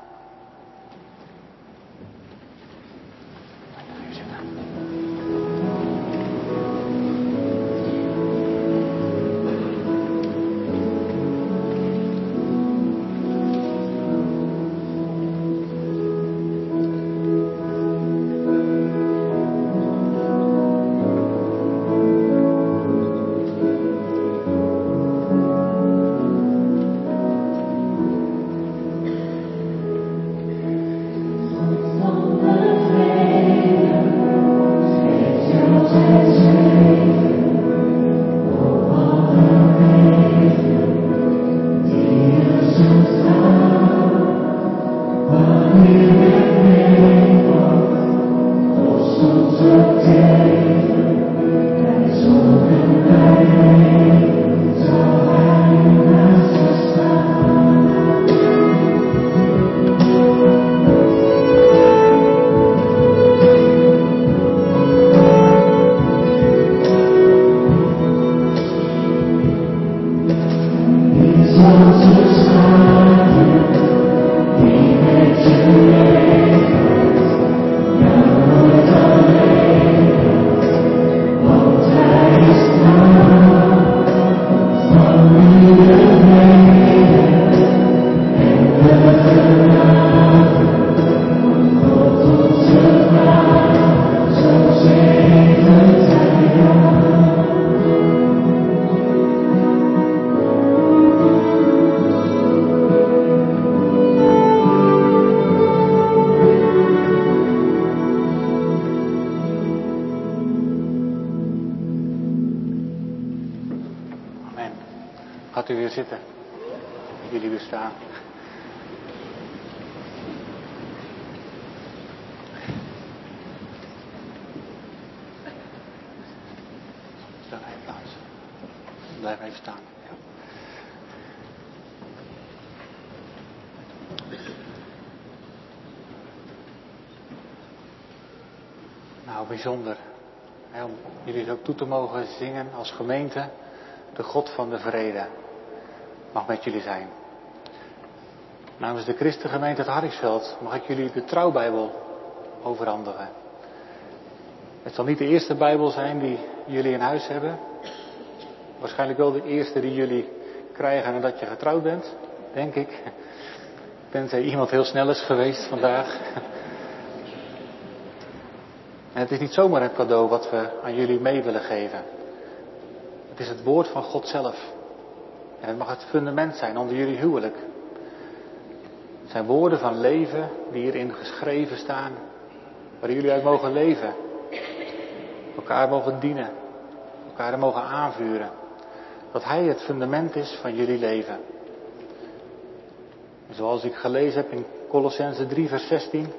Gaat u weer zitten. Jullie weer staan. Dan even plaats. Blijf even staan. Ja. Nou, bijzonder. Om jullie ook toe te mogen zingen als gemeente. De God van de vrede mag met jullie zijn. Namens de Christengemeente het Hardingsveld mag ik jullie de Trouwbijbel overhandigen. Het zal niet de eerste Bijbel zijn die jullie in huis hebben. Waarschijnlijk wel de eerste die jullie krijgen nadat je getrouwd bent, denk ik. Tenzij iemand heel snel is geweest vandaag. En het is niet zomaar een cadeau wat we aan jullie mee willen geven. Het is het woord van God zelf. En het mag het fundament zijn onder jullie huwelijk. Het zijn woorden van leven die hierin geschreven staan. Waar jullie uit mogen leven. Elkaar mogen dienen. Elkaar mogen aanvuren. Dat Hij het fundament is van jullie leven. En zoals ik gelezen heb in Kolossenzen 3 vers 16.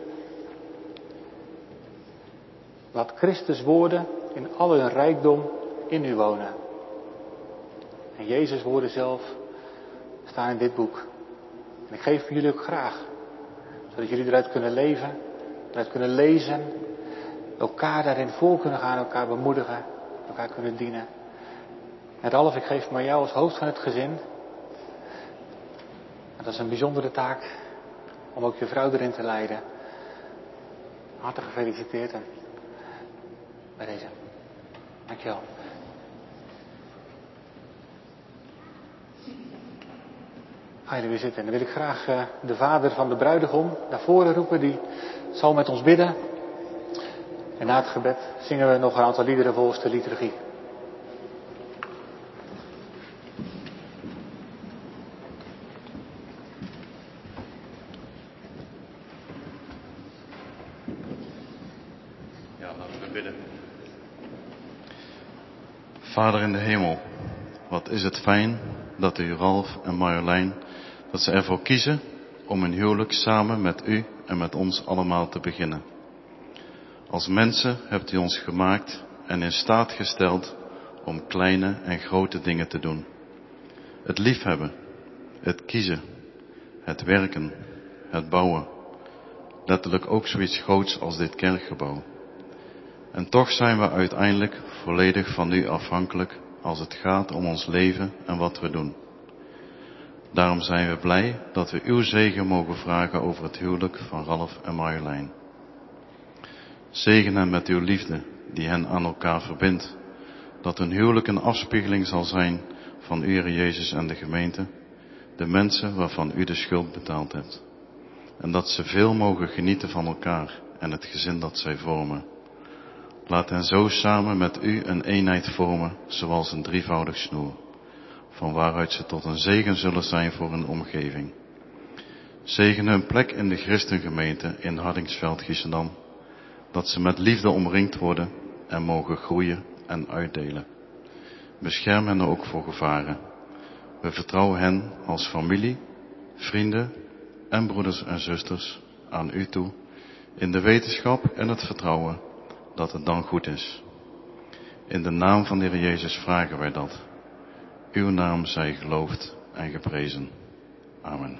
Laat Christus woorden in al hun rijkdom in u wonen. En Jezus' woorden zelf staan in dit boek. En ik geef jullie ook graag. Zodat jullie eruit kunnen leven, eruit kunnen lezen. Elkaar daarin voor kunnen gaan, elkaar bemoedigen, elkaar kunnen dienen. En Ralf, ik geef maar jou als hoofd van het gezin. En dat is een bijzondere taak om ook je vrouw erin te leiden. Hartelijk gefeliciteerd en bij deze. Dankjewel. Ga jullie weer zitten. En dan wil ik graag de vader van de bruidegom naar voren roepen. Die zal met ons bidden. En na het gebed zingen we nog een aantal liederen volgens de liturgie. Ja, laten we bidden. Vader in de hemel, wat is het fijn dat u Ralf en Marjolein, dat ze ervoor kiezen om hun huwelijk samen met u en met ons allemaal te beginnen. Als mensen hebt u ons gemaakt en in staat gesteld om kleine en grote dingen te doen. Het liefhebben, het kiezen, het werken, het bouwen. Letterlijk ook zoiets groots als dit kerkgebouw. En toch zijn we uiteindelijk volledig van u afhankelijk als het gaat om ons leven en wat we doen. Daarom zijn we blij dat we uw zegen mogen vragen over het huwelijk van Ralf en Marjolein. Zegen hen met uw liefde die hen aan elkaar verbindt. Dat hun huwelijk een afspiegeling zal zijn van u, Heer Jezus, en de gemeente. De mensen waarvan u de schuld betaald hebt. En dat ze veel mogen genieten van elkaar en het gezin dat zij vormen. Laat hen zo samen met u een eenheid vormen, zoals een drievoudig snoer. Van waaruit ze tot een zegen zullen zijn voor hun omgeving. Zegen hun plek in de christengemeente in Hardingsveld, Giessendam. Dat ze met liefde omringd worden en mogen groeien en uitdelen. Bescherm hen ook voor gevaren. We vertrouwen hen als familie, vrienden en broeders en zusters aan u toe, in de wetenschap en het vertrouwen dat het dan goed is. In de naam van de Heer Jezus vragen wij dat. Uw naam zij geloofd en geprezen. Amen.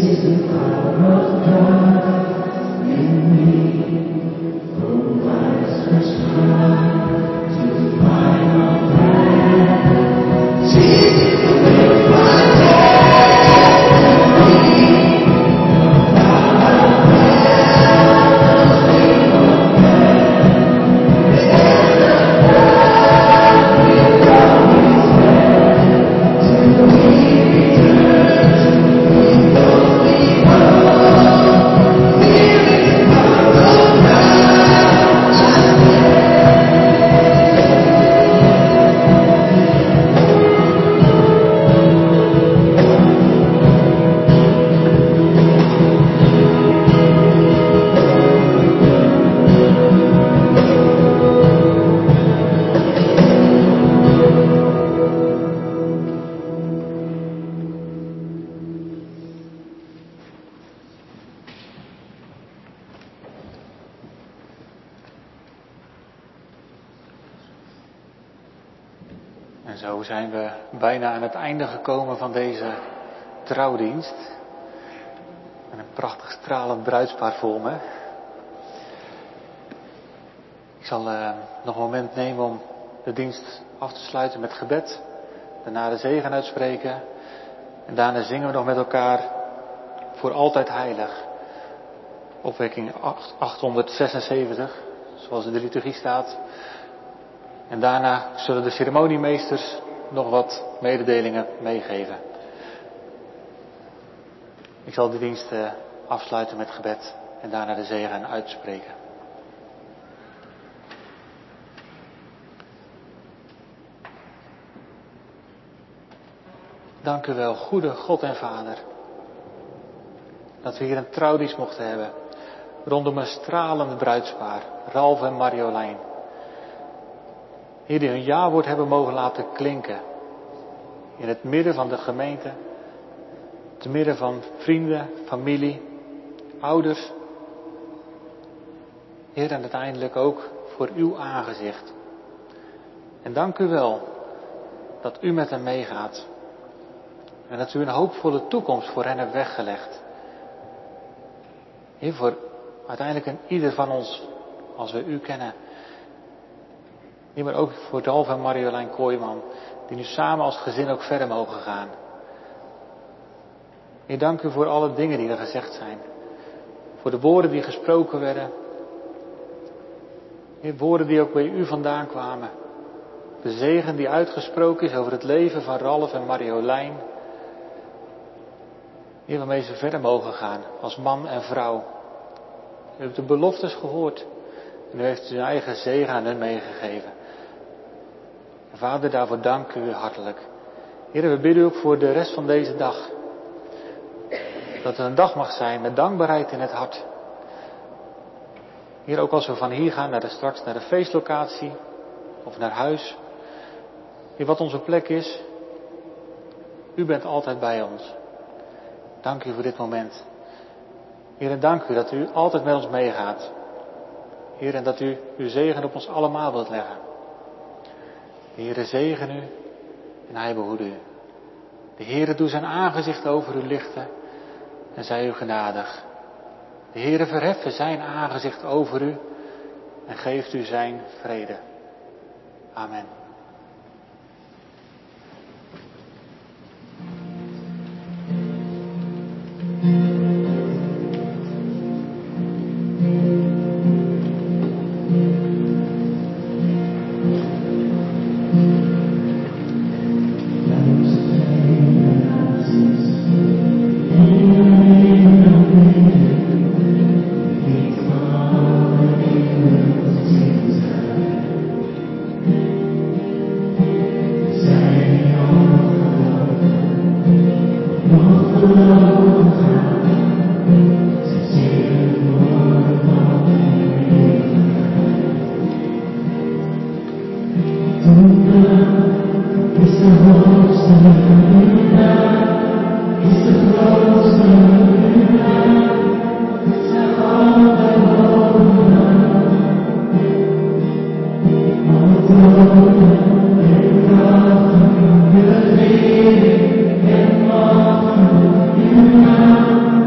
En zo zijn we bijna aan het einde gekomen van deze trouwdienst. En een prachtig stralend bruidspaar voor me. Ik zal nog een moment nemen om de dienst af te sluiten met gebed. Daarna de zegen uitspreken. En daarna zingen we nog met elkaar voor altijd heilig. Opwekking 876, zoals in de liturgie staat. En daarna zullen de ceremoniemeesters nog wat mededelingen meegeven. Ik zal de dienst afsluiten met gebed en daarna de zegen uitspreken. Dank u wel, goede God en Vader, dat we hier een trouwdienst mochten hebben rondom een stralend bruidspaar, Ralf en Marjolein. Heer, die hun ja-woord hebben mogen laten klinken. In het midden van de gemeente. Te midden van vrienden, familie, ouders. Heer, en uiteindelijk ook voor uw aangezicht. En dank u wel dat u met hen meegaat. En dat u een hoopvolle toekomst voor hen hebt weggelegd. Heer, voor uiteindelijk een ieder van ons, als we u kennen. Heer, maar ook voor Ralf en Marjolein Kooijman, die nu samen als gezin ook verder mogen gaan. Heer, dank u voor alle dingen die er gezegd zijn. Voor de woorden die gesproken werden. Heer, woorden die ook bij u vandaan kwamen. De zegen die uitgesproken is over het leven van Ralf en Marjolein. Heer, waarmee ze verder mogen gaan als man en vrouw. U hebt de beloftes gehoord. En u heeft uw eigen zegen aan hen meegegeven. En Vader, daarvoor dank u hartelijk. Heer, we bidden u ook voor de rest van deze dag. Dat het een dag mag zijn met dankbaarheid in het hart. Heer, ook als we van hier gaan straks naar de feestlocatie. Of naar huis. Heer, wat onze plek is. U bent altijd bij ons. Dank u voor dit moment. Heer, en dank u dat u altijd met ons meegaat. Heer, en dat u uw zegen op ons allemaal wilt leggen. De Heere zegen u en hij behoede u. De Heere doet zijn aangezicht over u lichten en zij u genadig. De Heere verheffen zijn aangezicht over u en geeft u zijn vrede. Amen. Amen.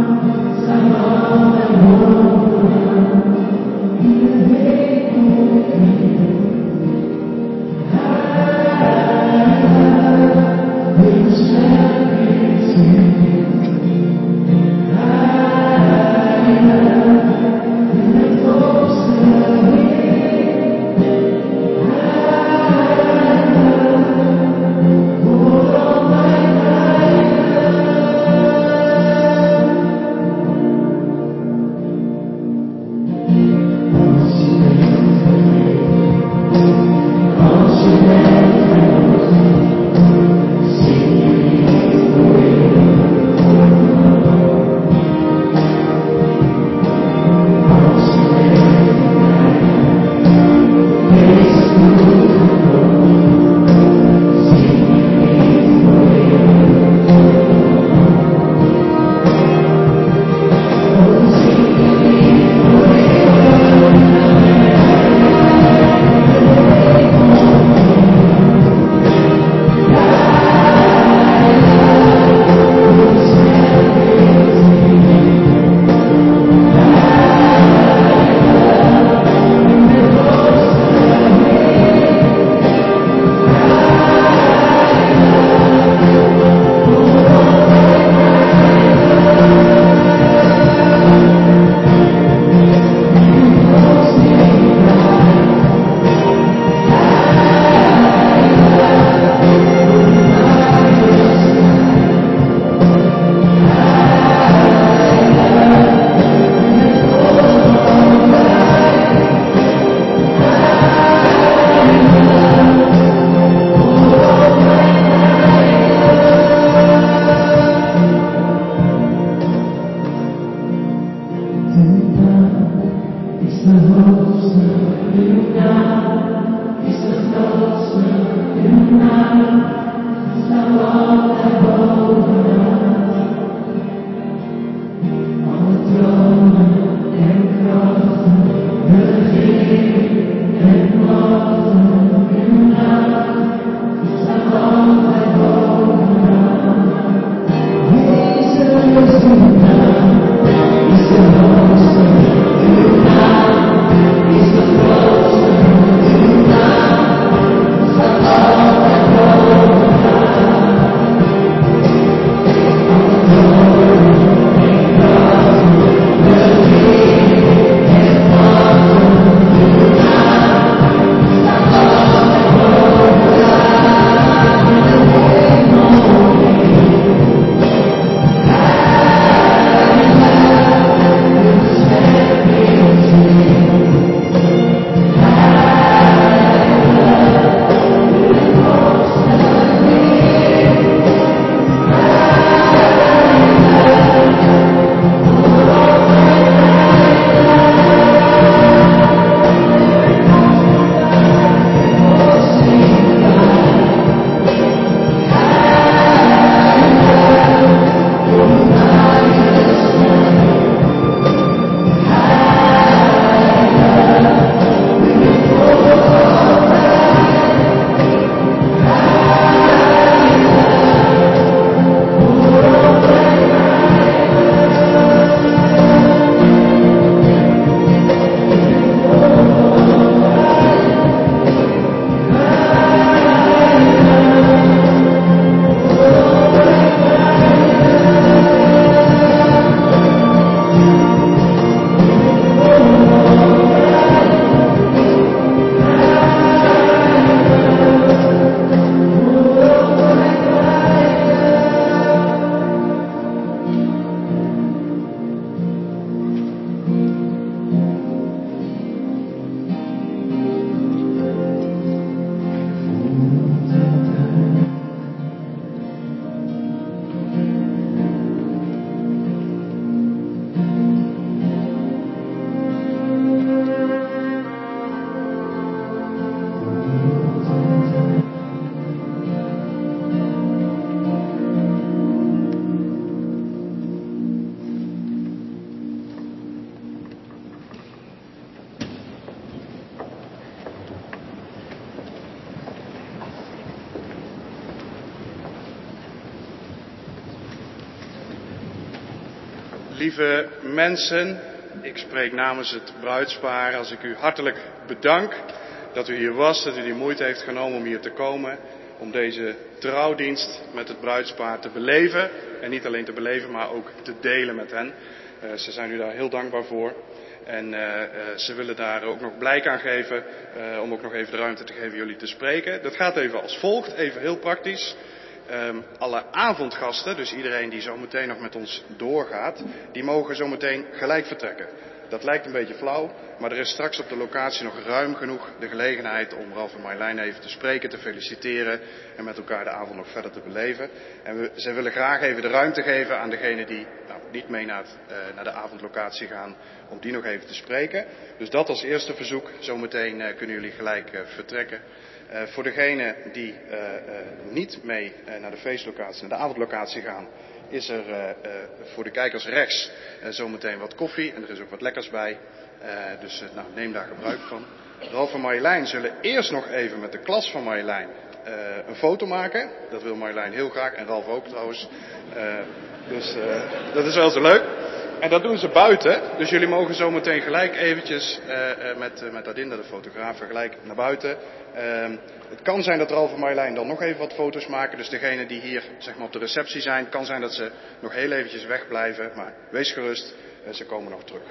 Lieve mensen, ik spreek namens het bruidspaar als ik u hartelijk bedank dat u hier was, dat u die moeite heeft genomen om hier te komen, om deze trouwdienst met het bruidspaar te beleven. En niet alleen te beleven, maar ook te delen met hen. Ze zijn u daar heel dankbaar voor. En ze willen daar ook nog blijk aan geven, om ook nog even de ruimte te geven jullie te spreken. Dat gaat even als volgt, even heel praktisch. Alle avondgasten, dus iedereen die zo meteen nog met ons doorgaat, die mogen zo meteen gelijk vertrekken. Dat lijkt een beetje flauw, maar er is straks op de locatie nog ruim genoeg de gelegenheid om Ralf en Marjolein even te spreken, te feliciteren en met elkaar de avond nog verder te beleven. En zij willen graag even de ruimte geven aan degenen die niet mee naar de avondlocatie gaan, om die nog even te spreken. Dus dat als eerste verzoek, zometeen kunnen jullie gelijk vertrekken. Voor degenen die niet mee naar de feestlocatie, naar de avondlocatie gaan, is er voor de kijkers rechts zometeen wat koffie en er is ook wat lekkers bij. Dus neem daar gebruik van. Ralf en Marjolein zullen eerst nog even met de klas van Marjolein een foto maken. Dat wil Marjolein heel graag en Ralf ook trouwens. Dus dat is wel zo leuk. En dat doen ze buiten. Dus jullie mogen zo meteen gelijk eventjes met Adinda, de fotograaf, gelijk naar buiten. Het kan zijn dat Ralf en Marjolein dan nog even wat foto's maken. Dus degenen die hier zeg maar op de receptie zijn, kan zijn dat ze nog heel eventjes wegblijven. Maar wees gerust, ze komen nog terug.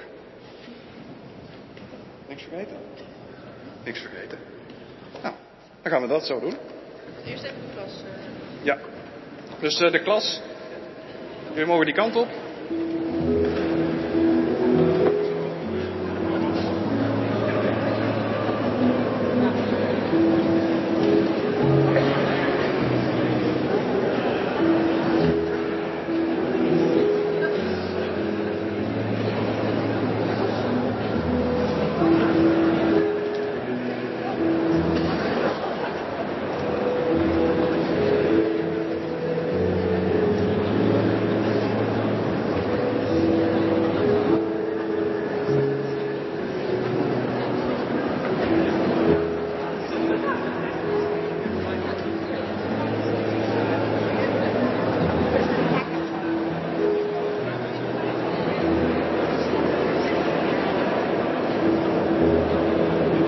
Niks vergeten? Niks vergeten. Nou, dan gaan we dat zo doen. Eerst even de klas. Ja. Dus de klas. Jullie mogen die kant op.